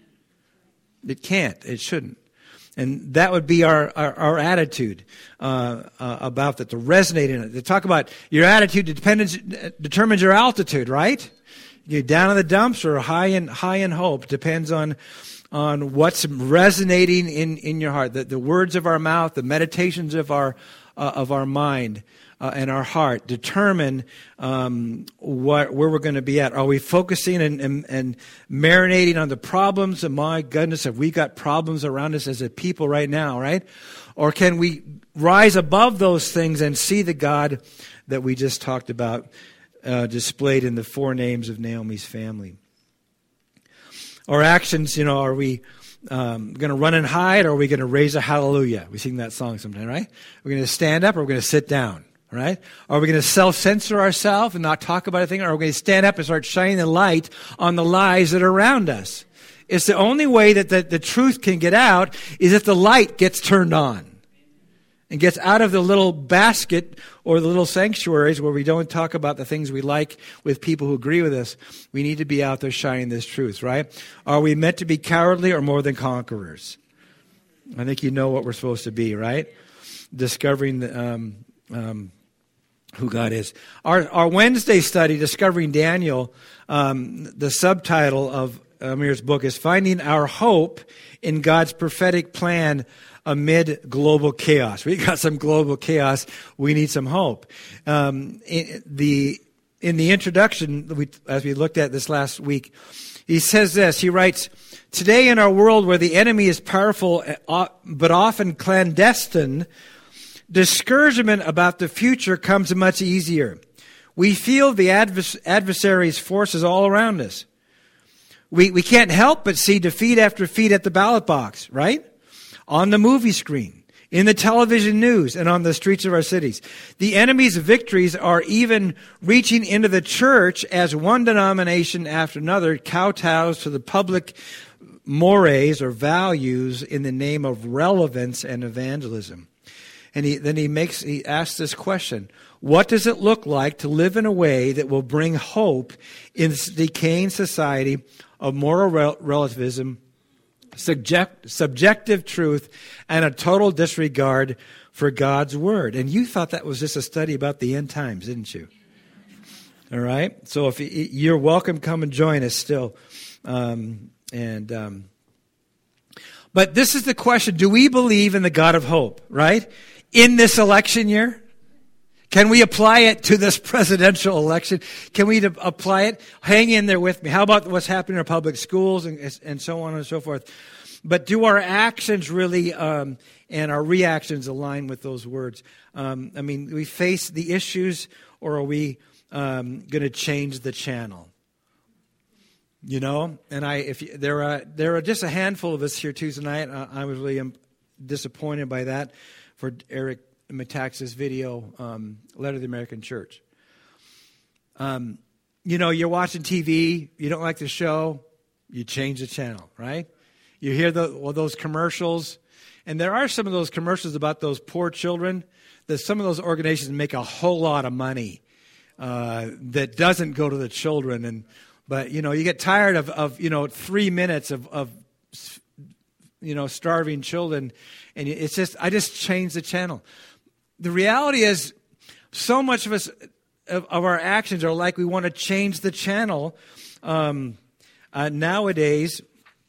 It can't. It shouldn't. And that would be our, our, our attitude uh, uh, about that, to resonate in it. To talk about your attitude depends, determines your altitude, right? You're down in the dumps or high in high in hope. Depends on on what's resonating in, in your heart. The, the words of our mouth, the meditations of our uh, of our mind uh, and our heart determine um, what where we're going to be at. Are we focusing and, and, and marinating on the problems? And my goodness, have we got problems around us as a people right now, right? Or can we rise above those things and see the God that we just talked about uh, displayed in the four names of Naomi's family? Our actions, you know, are we um, going to run and hide, or are we going to raise a hallelujah? We sing that song sometimes, right? We're going to stand up, or we're going to sit down, right? Are we going to self-censor ourselves and not talk about a thing, or are we going to stand up and start shining the light on the lies that are around us? It's the only way that the, the truth can get out is if the light gets turned on and gets out of the little basket or the little sanctuaries where we don't talk about the things we like with people who agree with us. We need to be out there shining this truth, right? Are we meant to be cowardly or more than conquerors? I think you know what we're supposed to be, right? Discovering the, um, um, who God is. Our, our Wednesday study, Discovering Daniel, um, the subtitle of Amir's book is Finding Our Hope in God's Prophetic Plan Amid Global Chaos. We got some global chaos. We need some hope. Um, in the in the introduction, we, as we looked at this last week, he says this. He writes, "Today in our world where the enemy is powerful but often clandestine, discouragement about the future comes much easier. We feel the advers- adversary's forces all around us. We we can't help but see defeat after defeat at the ballot box, right? On the movie screen, in the television news, and on the streets of our cities. The enemy's victories are even reaching into the church as one denomination after another kowtows to the public mores or values in the name of relevance and evangelism." And he, then he makes he asks this question: what does it look like to live in a way that will bring hope in this decaying society of moral rel- relativism, subject, subjective truth, and a total disregard for God's word? And you thought that was just a study about the end times, didn't you? All right. So if you're welcome, come and join us still. Um, and um, but this is the question: do we believe in the God of hope? Right? In this election year, can we apply it to this presidential election? Can we apply it? Hang in there with me. How about what's happening in our public schools and, and so on and so forth? But do our actions really um, and our reactions align with those words? Um, I mean, we face the issues, or are we um, going to change the channel? You know, and I, if you, there are there are just a handful of us here Tuesday night. Uh, I was really um, disappointed by that for Eric Metaxas' video, um, Letter to the American Church. Um, you know, you're watching T V, you don't like the show, you change the channel, right? You hear the, well, those commercials, and there are some of those commercials about those poor children, that some of those organizations make a whole lot of money uh, that doesn't go to the children. And But, you know, you get tired of, of you know, three minutes of, of, you know, starving children, and it's just, I just changed the channel. The reality is, so much of us, of, of our actions are like we want to change the channel um, uh, nowadays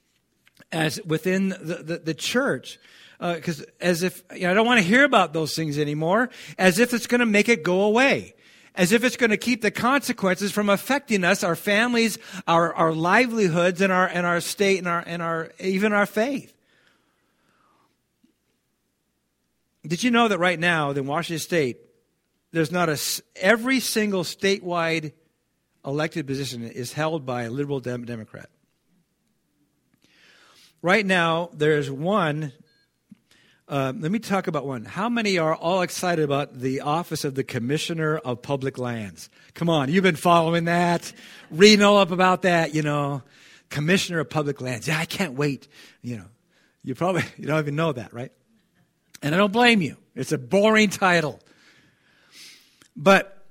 as within the, the, the church. Because uh, as if, you know, I don't want to hear about those things anymore, as if it's going to make it go away. As if it's going to keep the consequences from affecting us, our families, our, our livelihoods, and our and our state, and our and our even our faith. Did you know that right now in Washington State, there's not a every single statewide elected position is held by a liberal dem- Democrat. Right now, there's one Uh, let me talk about one. How many are all excited about the office of the Commissioner of Public Lands? Come on, you've been following that, reading all up about that, you know. Commissioner of Public Lands. Yeah, I can't wait. You know, you probably you don't even know that, right? And I don't blame you. It's a boring title. But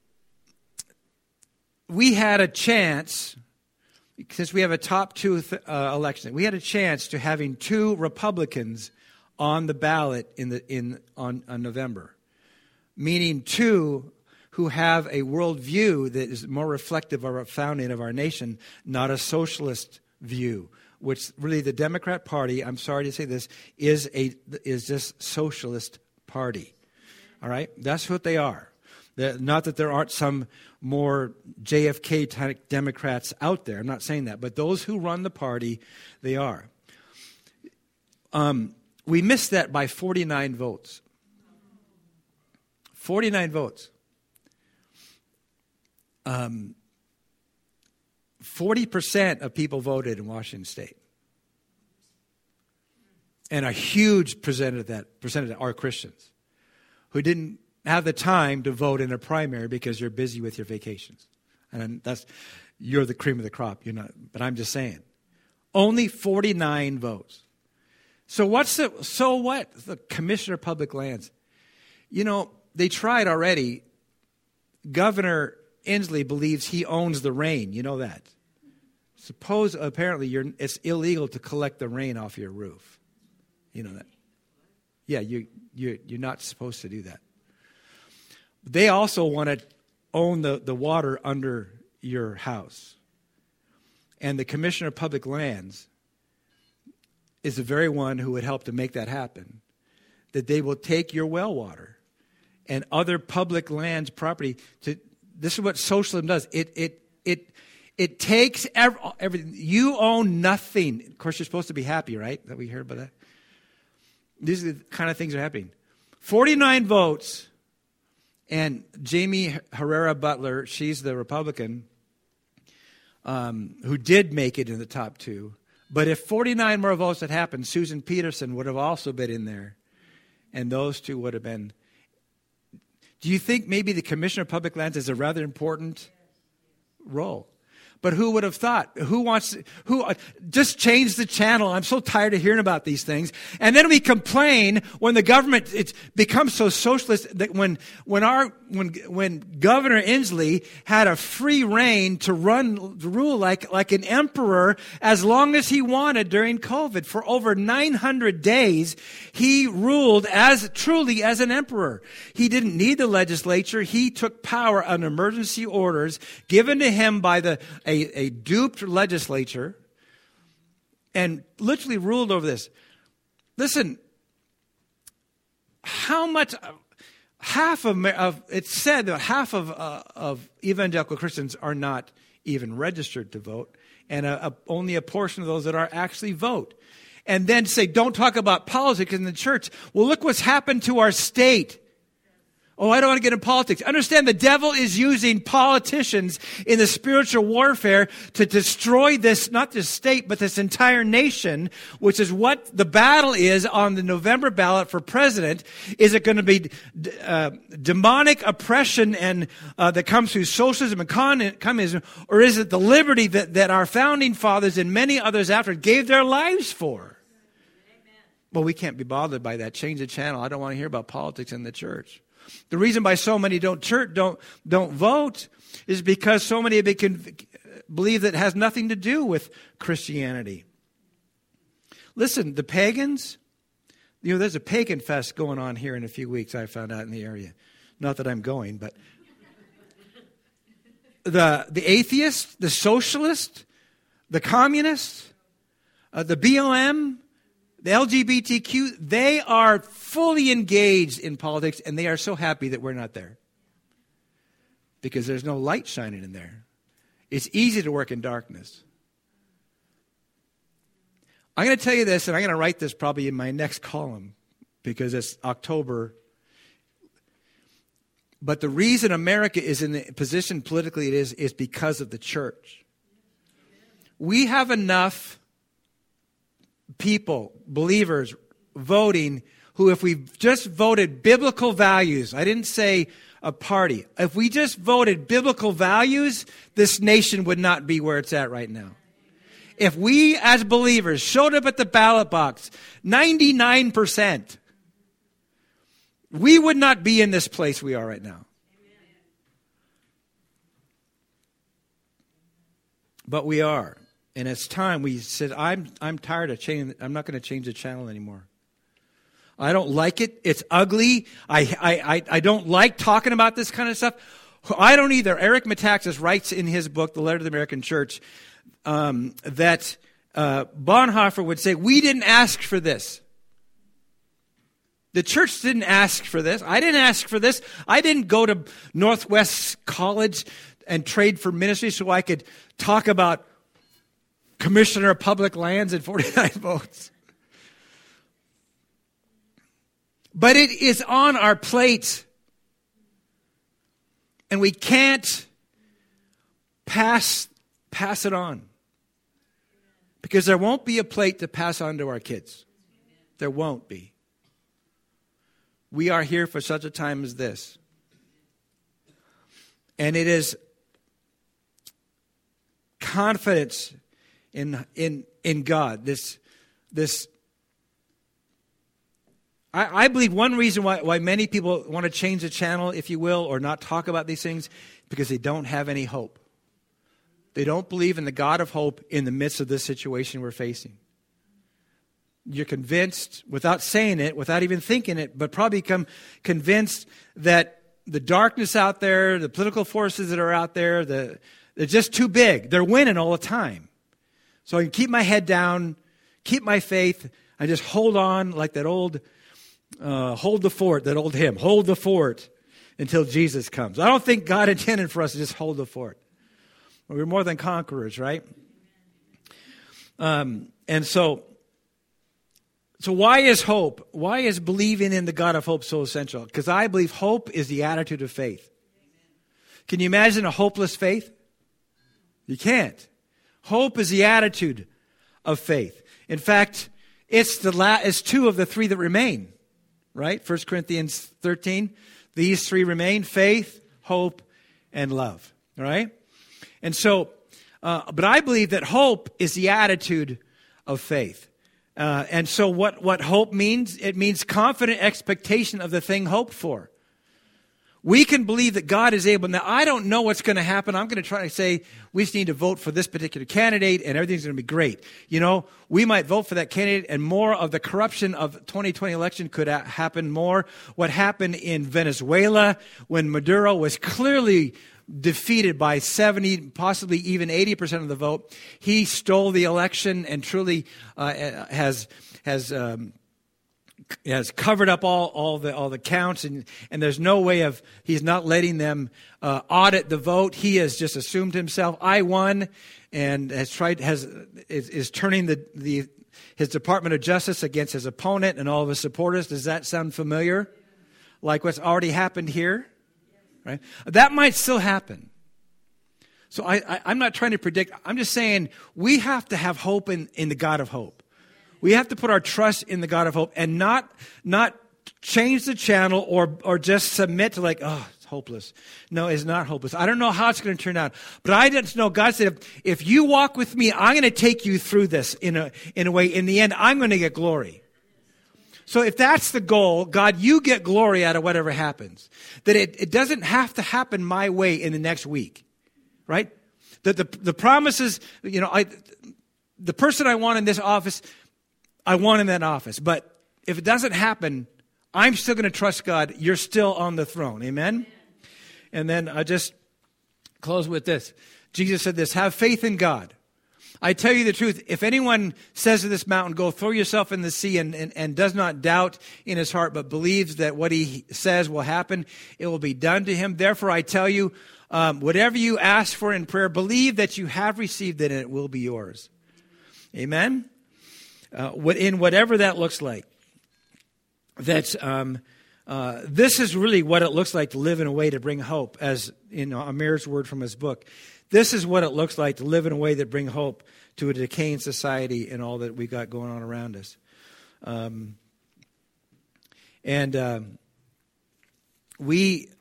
we had a chance, since we have a top two th- uh, election, we had a chance to having two Republicans on the ballot in the in on, on November, meaning two who have a worldview that is more reflective of our founding of our nation, not a socialist view, which really the Democrat Party, I'm sorry to say this, is a is this socialist party. All right? That's what they are. They're, not that there aren't some more J F K-type Democrats out there. I'm not saying that. But those who run the party, they are. Um, we missed that by forty-nine votes. forty-nine votes. Um, forty percent of people voted in Washington State. And a huge percentage of that percentage are Christians who didn't have the time to vote in a primary because you're busy with your vacations. And that's, you're the cream of the crop. You're not, but I'm just saying. Only forty-nine votes. So what's the, so what? The Commissioner of Public Lands. You know, they tried already. Governor Inslee believes he owns the rain. You know that. Suppose, apparently, you're, it's illegal to collect the rain off your roof. You know that. Yeah, you, you, you're not supposed to do that. They also want to own the, the water under your house. And the Commissioner of Public Lands is the very one who would help to make that happen. That they will take your well water and other public lands property to. This is what socialism does. It it it it takes every, everything. You own nothing. Of course, you're supposed to be happy, right? That we hear about that. These are the kind of things that are happening. forty-nine votes, and Jamie Herrera Butler, she's the Republican um, who did make it in the top two. But if forty-nine more votes had happened, Susan Peterson would have also been in there, and those two would have been. Do you think maybe the Commissioner of Public Lands is a rather important role? But who would have thought? Who wants, who, uh, just change the channel. I'm so tired of hearing about these things. And then we complain when the government, it becomes so socialist that when, when our, when, when Governor Inslee had a free reign to run, to rule like, like an emperor as long as he wanted during COVID. For over nine hundred days, he ruled as, truly as an emperor. He didn't need the legislature. He took power on emergency orders given to him by the, A, a duped legislature and literally ruled over this. Listen, how much, half of, of it's said that half of, uh, of evangelical Christians are not even registered to vote, and a, a, only a portion of those that are actually vote. And then say, don't talk about politics in the church. Well, look what's happened to our state. Oh, I don't want to get in politics. Understand the devil is using politicians in the spiritual warfare to destroy this, not this state, but this entire nation, which is what the battle is on the November ballot for president. Is it going to be uh, demonic oppression and uh, that comes through socialism and communism, or is it the liberty that, that our founding fathers and many others after gave their lives for? Amen. Well, we can't be bothered by that. Change the channel. I don't want to hear about politics in the church. The reason why so many don't church, don't don't vote is because so many they can believe that it has nothing to do with Christianity. Listen, the pagans, you know, there's a pagan fest going on here in a few weeks. I found out in the area. Not that I'm going, but the the atheists, the socialists, the communists, uh, the B L M. The L G B T Q, they are fully engaged in politics, and they are so happy that we're not there. Because there's no light shining in there. It's easy to work in darkness. I'm going to tell you this, and I'm going to write this probably in my next column, because it's October. But the reason America is in the position politically it is, is because of the church. We have enough people, believers, voting who, if we just voted biblical values, I didn't say a party, if we just voted biblical values, this nation would not be where it's at right now. If we as believers showed up at the ballot box, ninety-nine percent, we would not be in this place we are right now. But we are. And it's time we said, I'm I'm tired of changing. I'm not going to change the channel anymore. I don't like it. It's ugly. I, I, I, I don't like talking about this kind of stuff. I don't either. Eric Metaxas writes in his book, The Letter to the American Church, um, that uh, Bonhoeffer would say, we didn't ask for this. The church didn't ask for this. I didn't ask for this. I didn't go to Northwest College and trade for ministry so I could talk about Commissioner of Public Lands and forty-nine votes. But it is on our plate. And we can't pass, pass it on. Because there won't be a plate to pass on to our kids. There won't be. We are here for such a time as this. And it is confidence in in in God. This this I, I believe one reason why, why many people want to change the channel, if you will, or not talk about these things, because they don't have any hope. They don't believe in the God of hope in the midst of this situation we're facing. You're convinced, without saying it, without even thinking it, but probably become convinced that the darkness out there, the political forces that are out there, the, they're just too big. They're winning all the time. So I can keep my head down, keep my faith, I just hold on like that old, uh, hold the fort, that old hymn, hold the fort until Jesus comes. I don't think God intended for us to just hold the fort. We're more than conquerors, right? Um, and so, so why is hope? Why is believing in the God of hope so essential? Because I believe hope is the attitude of faith. Can you imagine a hopeless faith? You can't. Hope is the attitude of faith. In fact, it's the la- it's two of the three that remain, right? First Corinthians thirteen. These three remain: faith, hope, and love. All right? And so, uh, but I believe that hope is the attitude of faith. Uh, and so what, what hope means, it means confident expectation of the thing hoped for. We can believe that God is able. Now, I don't know what's going to happen. I'm going to try to say we just need to vote for this particular candidate and everything's going to be great. You know, we might vote for that candidate and more of the corruption of twenty twenty election could ha- happen more. What happened in Venezuela when Maduro was clearly defeated by seventy, possibly even eighty percent of the vote. He stole the election and truly uh, has has um, has covered up all, all the all the counts, and, and there's no way of he's not letting them uh, audit the vote. He has just assumed himself. I won, and has tried has is, is turning the the his Department of Justice against his opponent and all of his supporters. Does that sound familiar? Like what's already happened here? Right? That might still happen. So I, I, I'm not trying to predict. I'm just saying we have to have hope in, in the God of hope. We have to put our trust in the God of hope and not not change the channel or or just submit to like, oh, it's hopeless. No, it's not hopeless. I don't know how it's going to turn out. But I just know God said, if, if you walk with me, I'm going to take you through this in a in a way. In the end, I'm going to get glory. So if that's the goal, God, you get glory out of whatever happens. That it, it doesn't have to happen my way in the next week, right? That the, the promises, you know, I, the person I want in this office, I want in that office. But if it doesn't happen, I'm still going to trust God. You're still on the throne. Amen? And then I just close with this. Jesus said this, have faith in God. I tell you the truth, if anyone says to this mountain, go throw yourself in the sea and, and, and does not doubt in his heart, but believes that what he says will happen, it will be done to him. Therefore, I tell you, um, whatever you ask for in prayer, believe that you have received it and it will be yours. Amen? Uh, what, in whatever that looks like. That's, um, uh, this is really what it looks like to live in a way to bring hope, as in Amir's word from his book. This is what it looks like to live in a way that brings hope to a decaying society and all that we got going on around us. Um, And um, we,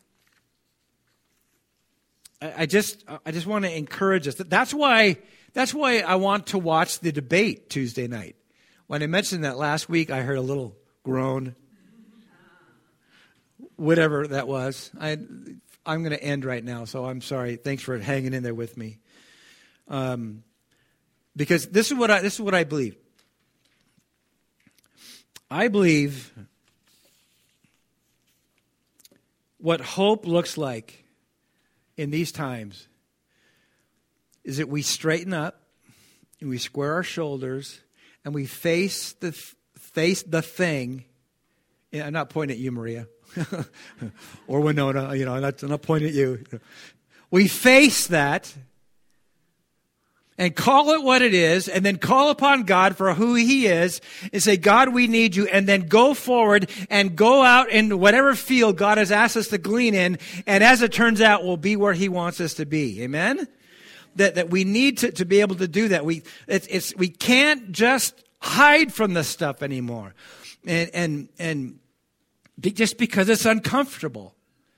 I, I just, I just want to encourage us. That's why, that's why I want to watch the debate Tuesday night. When I mentioned that last week, I heard a little groan. Whatever that was. I, I'm going to end right now, so I'm sorry. Thanks for hanging in there with me. Um, because this is what I, this is what I believe. I believe what hope looks like in these times is that we straighten up and we square our shoulders and we face the face the thing. And I'm not pointing at you, Maria, or Winona. You know, I'm not, I'm not pointing at you. We face that and call it what it is, and then call upon God for who He is, and say, God, we need you, and then go forward and go out in whatever field God has asked us to glean in, and as it turns out, we'll be where He wants us to be. Amen? That that we need to, to be able to do that. We it's, it's we can't just hide from this stuff anymore, and and and be, just because it's uncomfortable.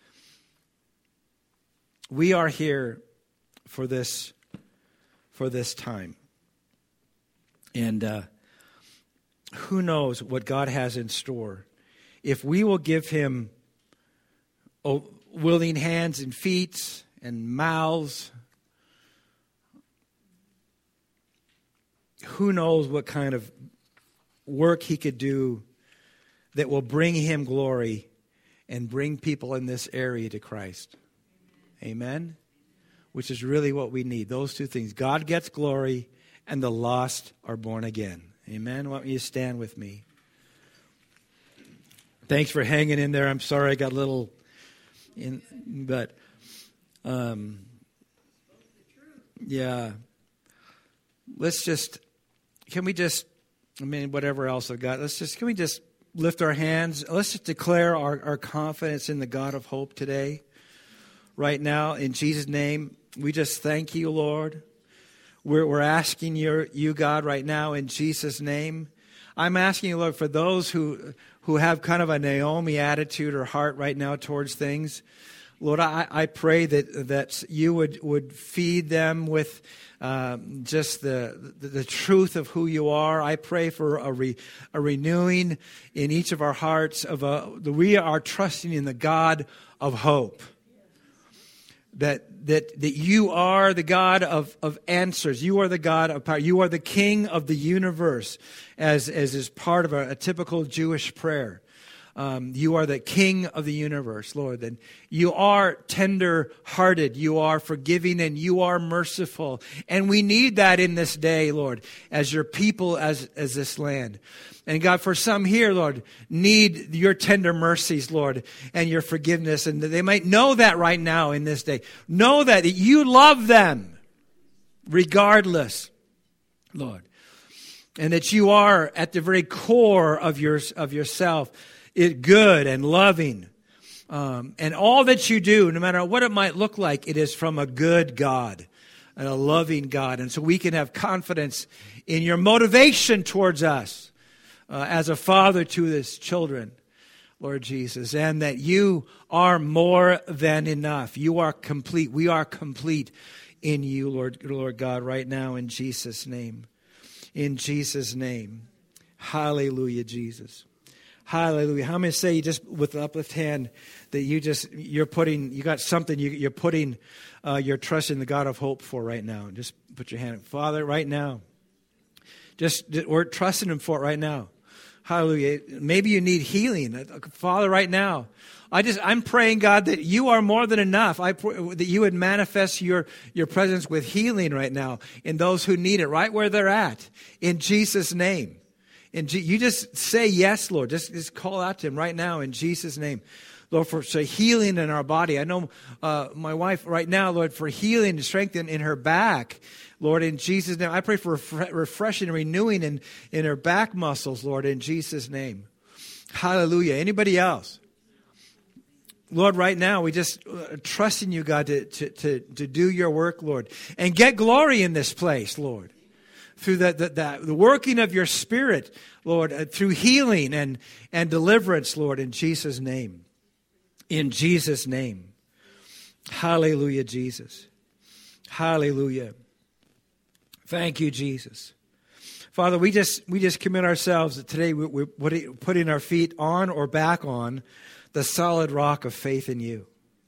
We are here for this. For this time. And uh, who knows what God has in store. If we will give Him oh, willing hands and feet and mouths, who knows what kind of work He could do that will bring Him glory and bring people in this area to Christ. Amen? Which is really what we need. Those two things. God gets glory and the lost are born again. Amen? Why don't you stand with me? Thanks for hanging in there. I'm sorry I got a little in, but um, yeah. Let's just, can we just, I mean, whatever else I've got, let's just, can we just lift our hands? Let's just declare our, our confidence in the God of hope today. Right now, in Jesus' name, we just thank you, Lord. We're, we're asking you, you, God, right now, in Jesus' name. I'm asking you, Lord, for those who who have kind of a Naomi attitude or heart right now towards things. Lord, I, I pray that that you would, would feed them with um, just the, the the truth of who you are. I pray for a, re, a renewing in each of our hearts of a, that we are trusting in the God of hope. That that that you are the God of, of answers. You are the God of power. You are the King of the universe, as, as is part of a, a typical Jewish prayer. Um, you are the King of the universe, Lord. And you are tender-hearted. You are forgiving and you are merciful. And we need that in this day, Lord, as your people, as, as this land. And God, for some here, Lord, need your tender mercies, Lord, and your forgiveness. And that they might know that right now in this day. Know that you love them regardless, Lord. And that you are at the very core of your, of yourself, it good and loving. Um, and all that you do, no matter what it might look like, it is from a good God and a loving God. And so we can have confidence in your motivation towards us uh, as a father to his children, Lord Jesus, and that you are more than enough. You are complete. We are complete in you, Lord, Lord God, right now in Jesus' name. In Jesus' name. Hallelujah, Jesus. Hallelujah. How many say you just with the uplift hand that you just, you're putting, you got something you, you're putting uh, your trust in the God of hope for right now? Just put your hand, Father, right now. Just, we're trusting Him for it right now. Hallelujah. Maybe you need healing. Father, right now. I just, I'm praying, God, that you are more than enough. I pray that you would manifest your, your presence with healing right now in those who need it, right where they're at. In Jesus' name. And you just say yes, Lord. Just, just call out to Him right now in Jesus' name. Lord, for so healing in our body. I know uh, my wife right now, Lord, for healing and strength in, in her back. Lord, in Jesus' name. I pray for refre- refreshing and renewing in, in her back muscles, Lord, in Jesus' name. Hallelujah. Anybody else? Lord, right now, we just uh, trust in you, God, to, to, to, to do your work, Lord. And get glory in this place, Lord. through the, the, the, the working of your Spirit, Lord, uh, through healing and, and deliverance, Lord, in Jesus' name. In Jesus' name. Hallelujah, Jesus. Hallelujah. Thank you, Jesus. Father, we just we just commit ourselves that today we're putting our feet on or back on the solid rock of faith in you.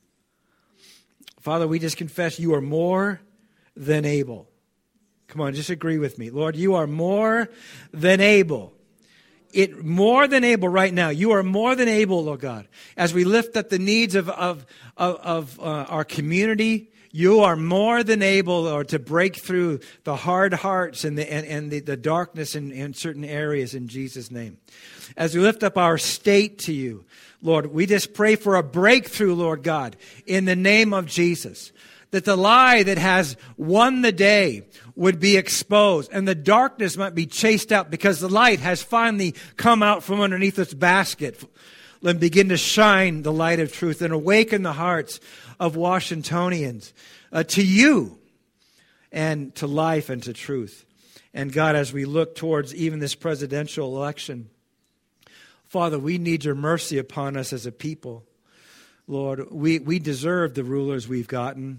Father, we just confess you are more than able. Come on, just agree with me. Lord, you are more than able. It more than able right now. You are more than able, Lord God. As we lift up the needs of, of, of, of uh, our community, you are more than able, Lord, to break through the hard hearts and the, and, and the, the darkness in, in certain areas in Jesus' name. As we lift up our state to you, Lord, we just pray for a breakthrough, Lord God, in the name of Jesus. That the lie that has won the day would be exposed and the darkness might be chased out because the light has finally come out from underneath its basket and begin to shine the light of truth and awaken the hearts of Washingtonians uh, to you and to life and to truth. And God, as we look towards even this presidential election, Father, we need your mercy upon us as a people. Lord, we, we deserve the rulers we've gotten.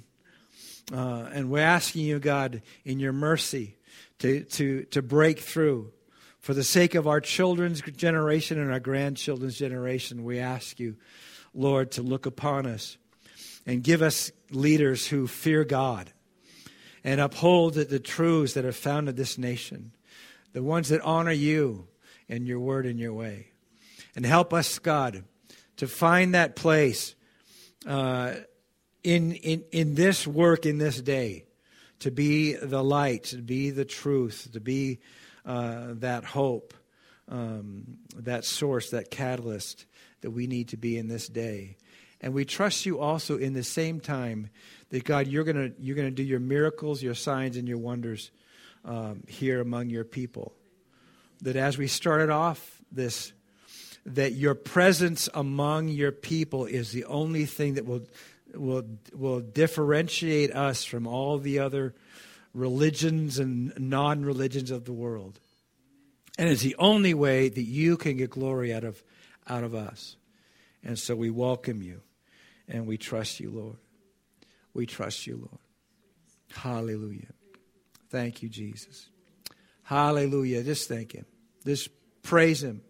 Uh, and we're asking you, God, in your mercy to, to, to break through. For the sake of our children's generation and our grandchildren's generation, we ask you, Lord, to look upon us and give us leaders who fear God and uphold the, the truths that have founded this nation, the ones that honor you and your word and your way. And help us, God, to find that place uh, in, in, in this work, in this day, to be the light, to be the truth, to be uh, that hope, um, that source, that catalyst that we need to be in this day. And we trust you also in the same time that, God, you're going to you're going to do your miracles, your signs, and your wonders um, here among your people. That as we started off this, that your presence among your people is the only thing that will will will differentiate us from all the other religions and non-religions of the world. And it's the only way that you can get glory out of out of us. And so we welcome you and we trust you, Lord. We trust you, Lord. Hallelujah. Thank you, Jesus. Hallelujah. Just thank him. Just praise him.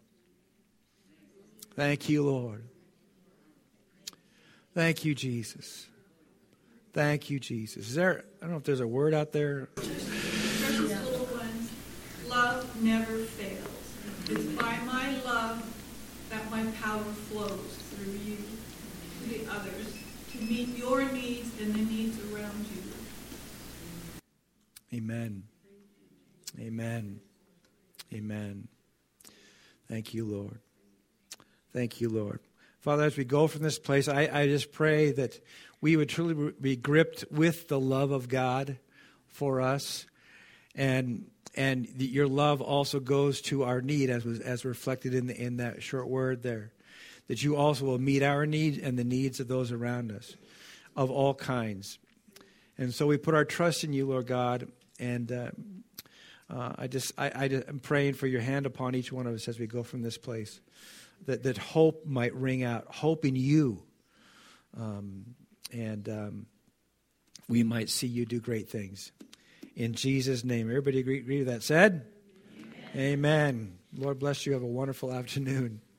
Thank you, Lord. Thank you, Jesus. Thank you, Jesus. Is there, I don't know if there's a word out there. Precious little ones, love never fails. It's by my love that my power flows through you to the others, to meet your needs and the needs around you. Amen. Amen. Amen. Thank you, Lord. Thank you, Lord. Father, as we go from this place, I, I just pray that we would truly be gripped with the love of God for us. And and the, your love also goes to our need, as was as reflected in the, in that short word there. That you also will meet our needs and the needs of those around us, of all kinds. And so we put our trust in you, Lord God. And uh, uh, I just, I, I just, I'm praying for your hand upon each one of us as we go from this place. That, that hope might ring out, hope in you. Um, and um, we might see you do great things. In Jesus' name. Everybody agree, agree with that said? Amen. Amen. Lord bless you. Have a wonderful afternoon.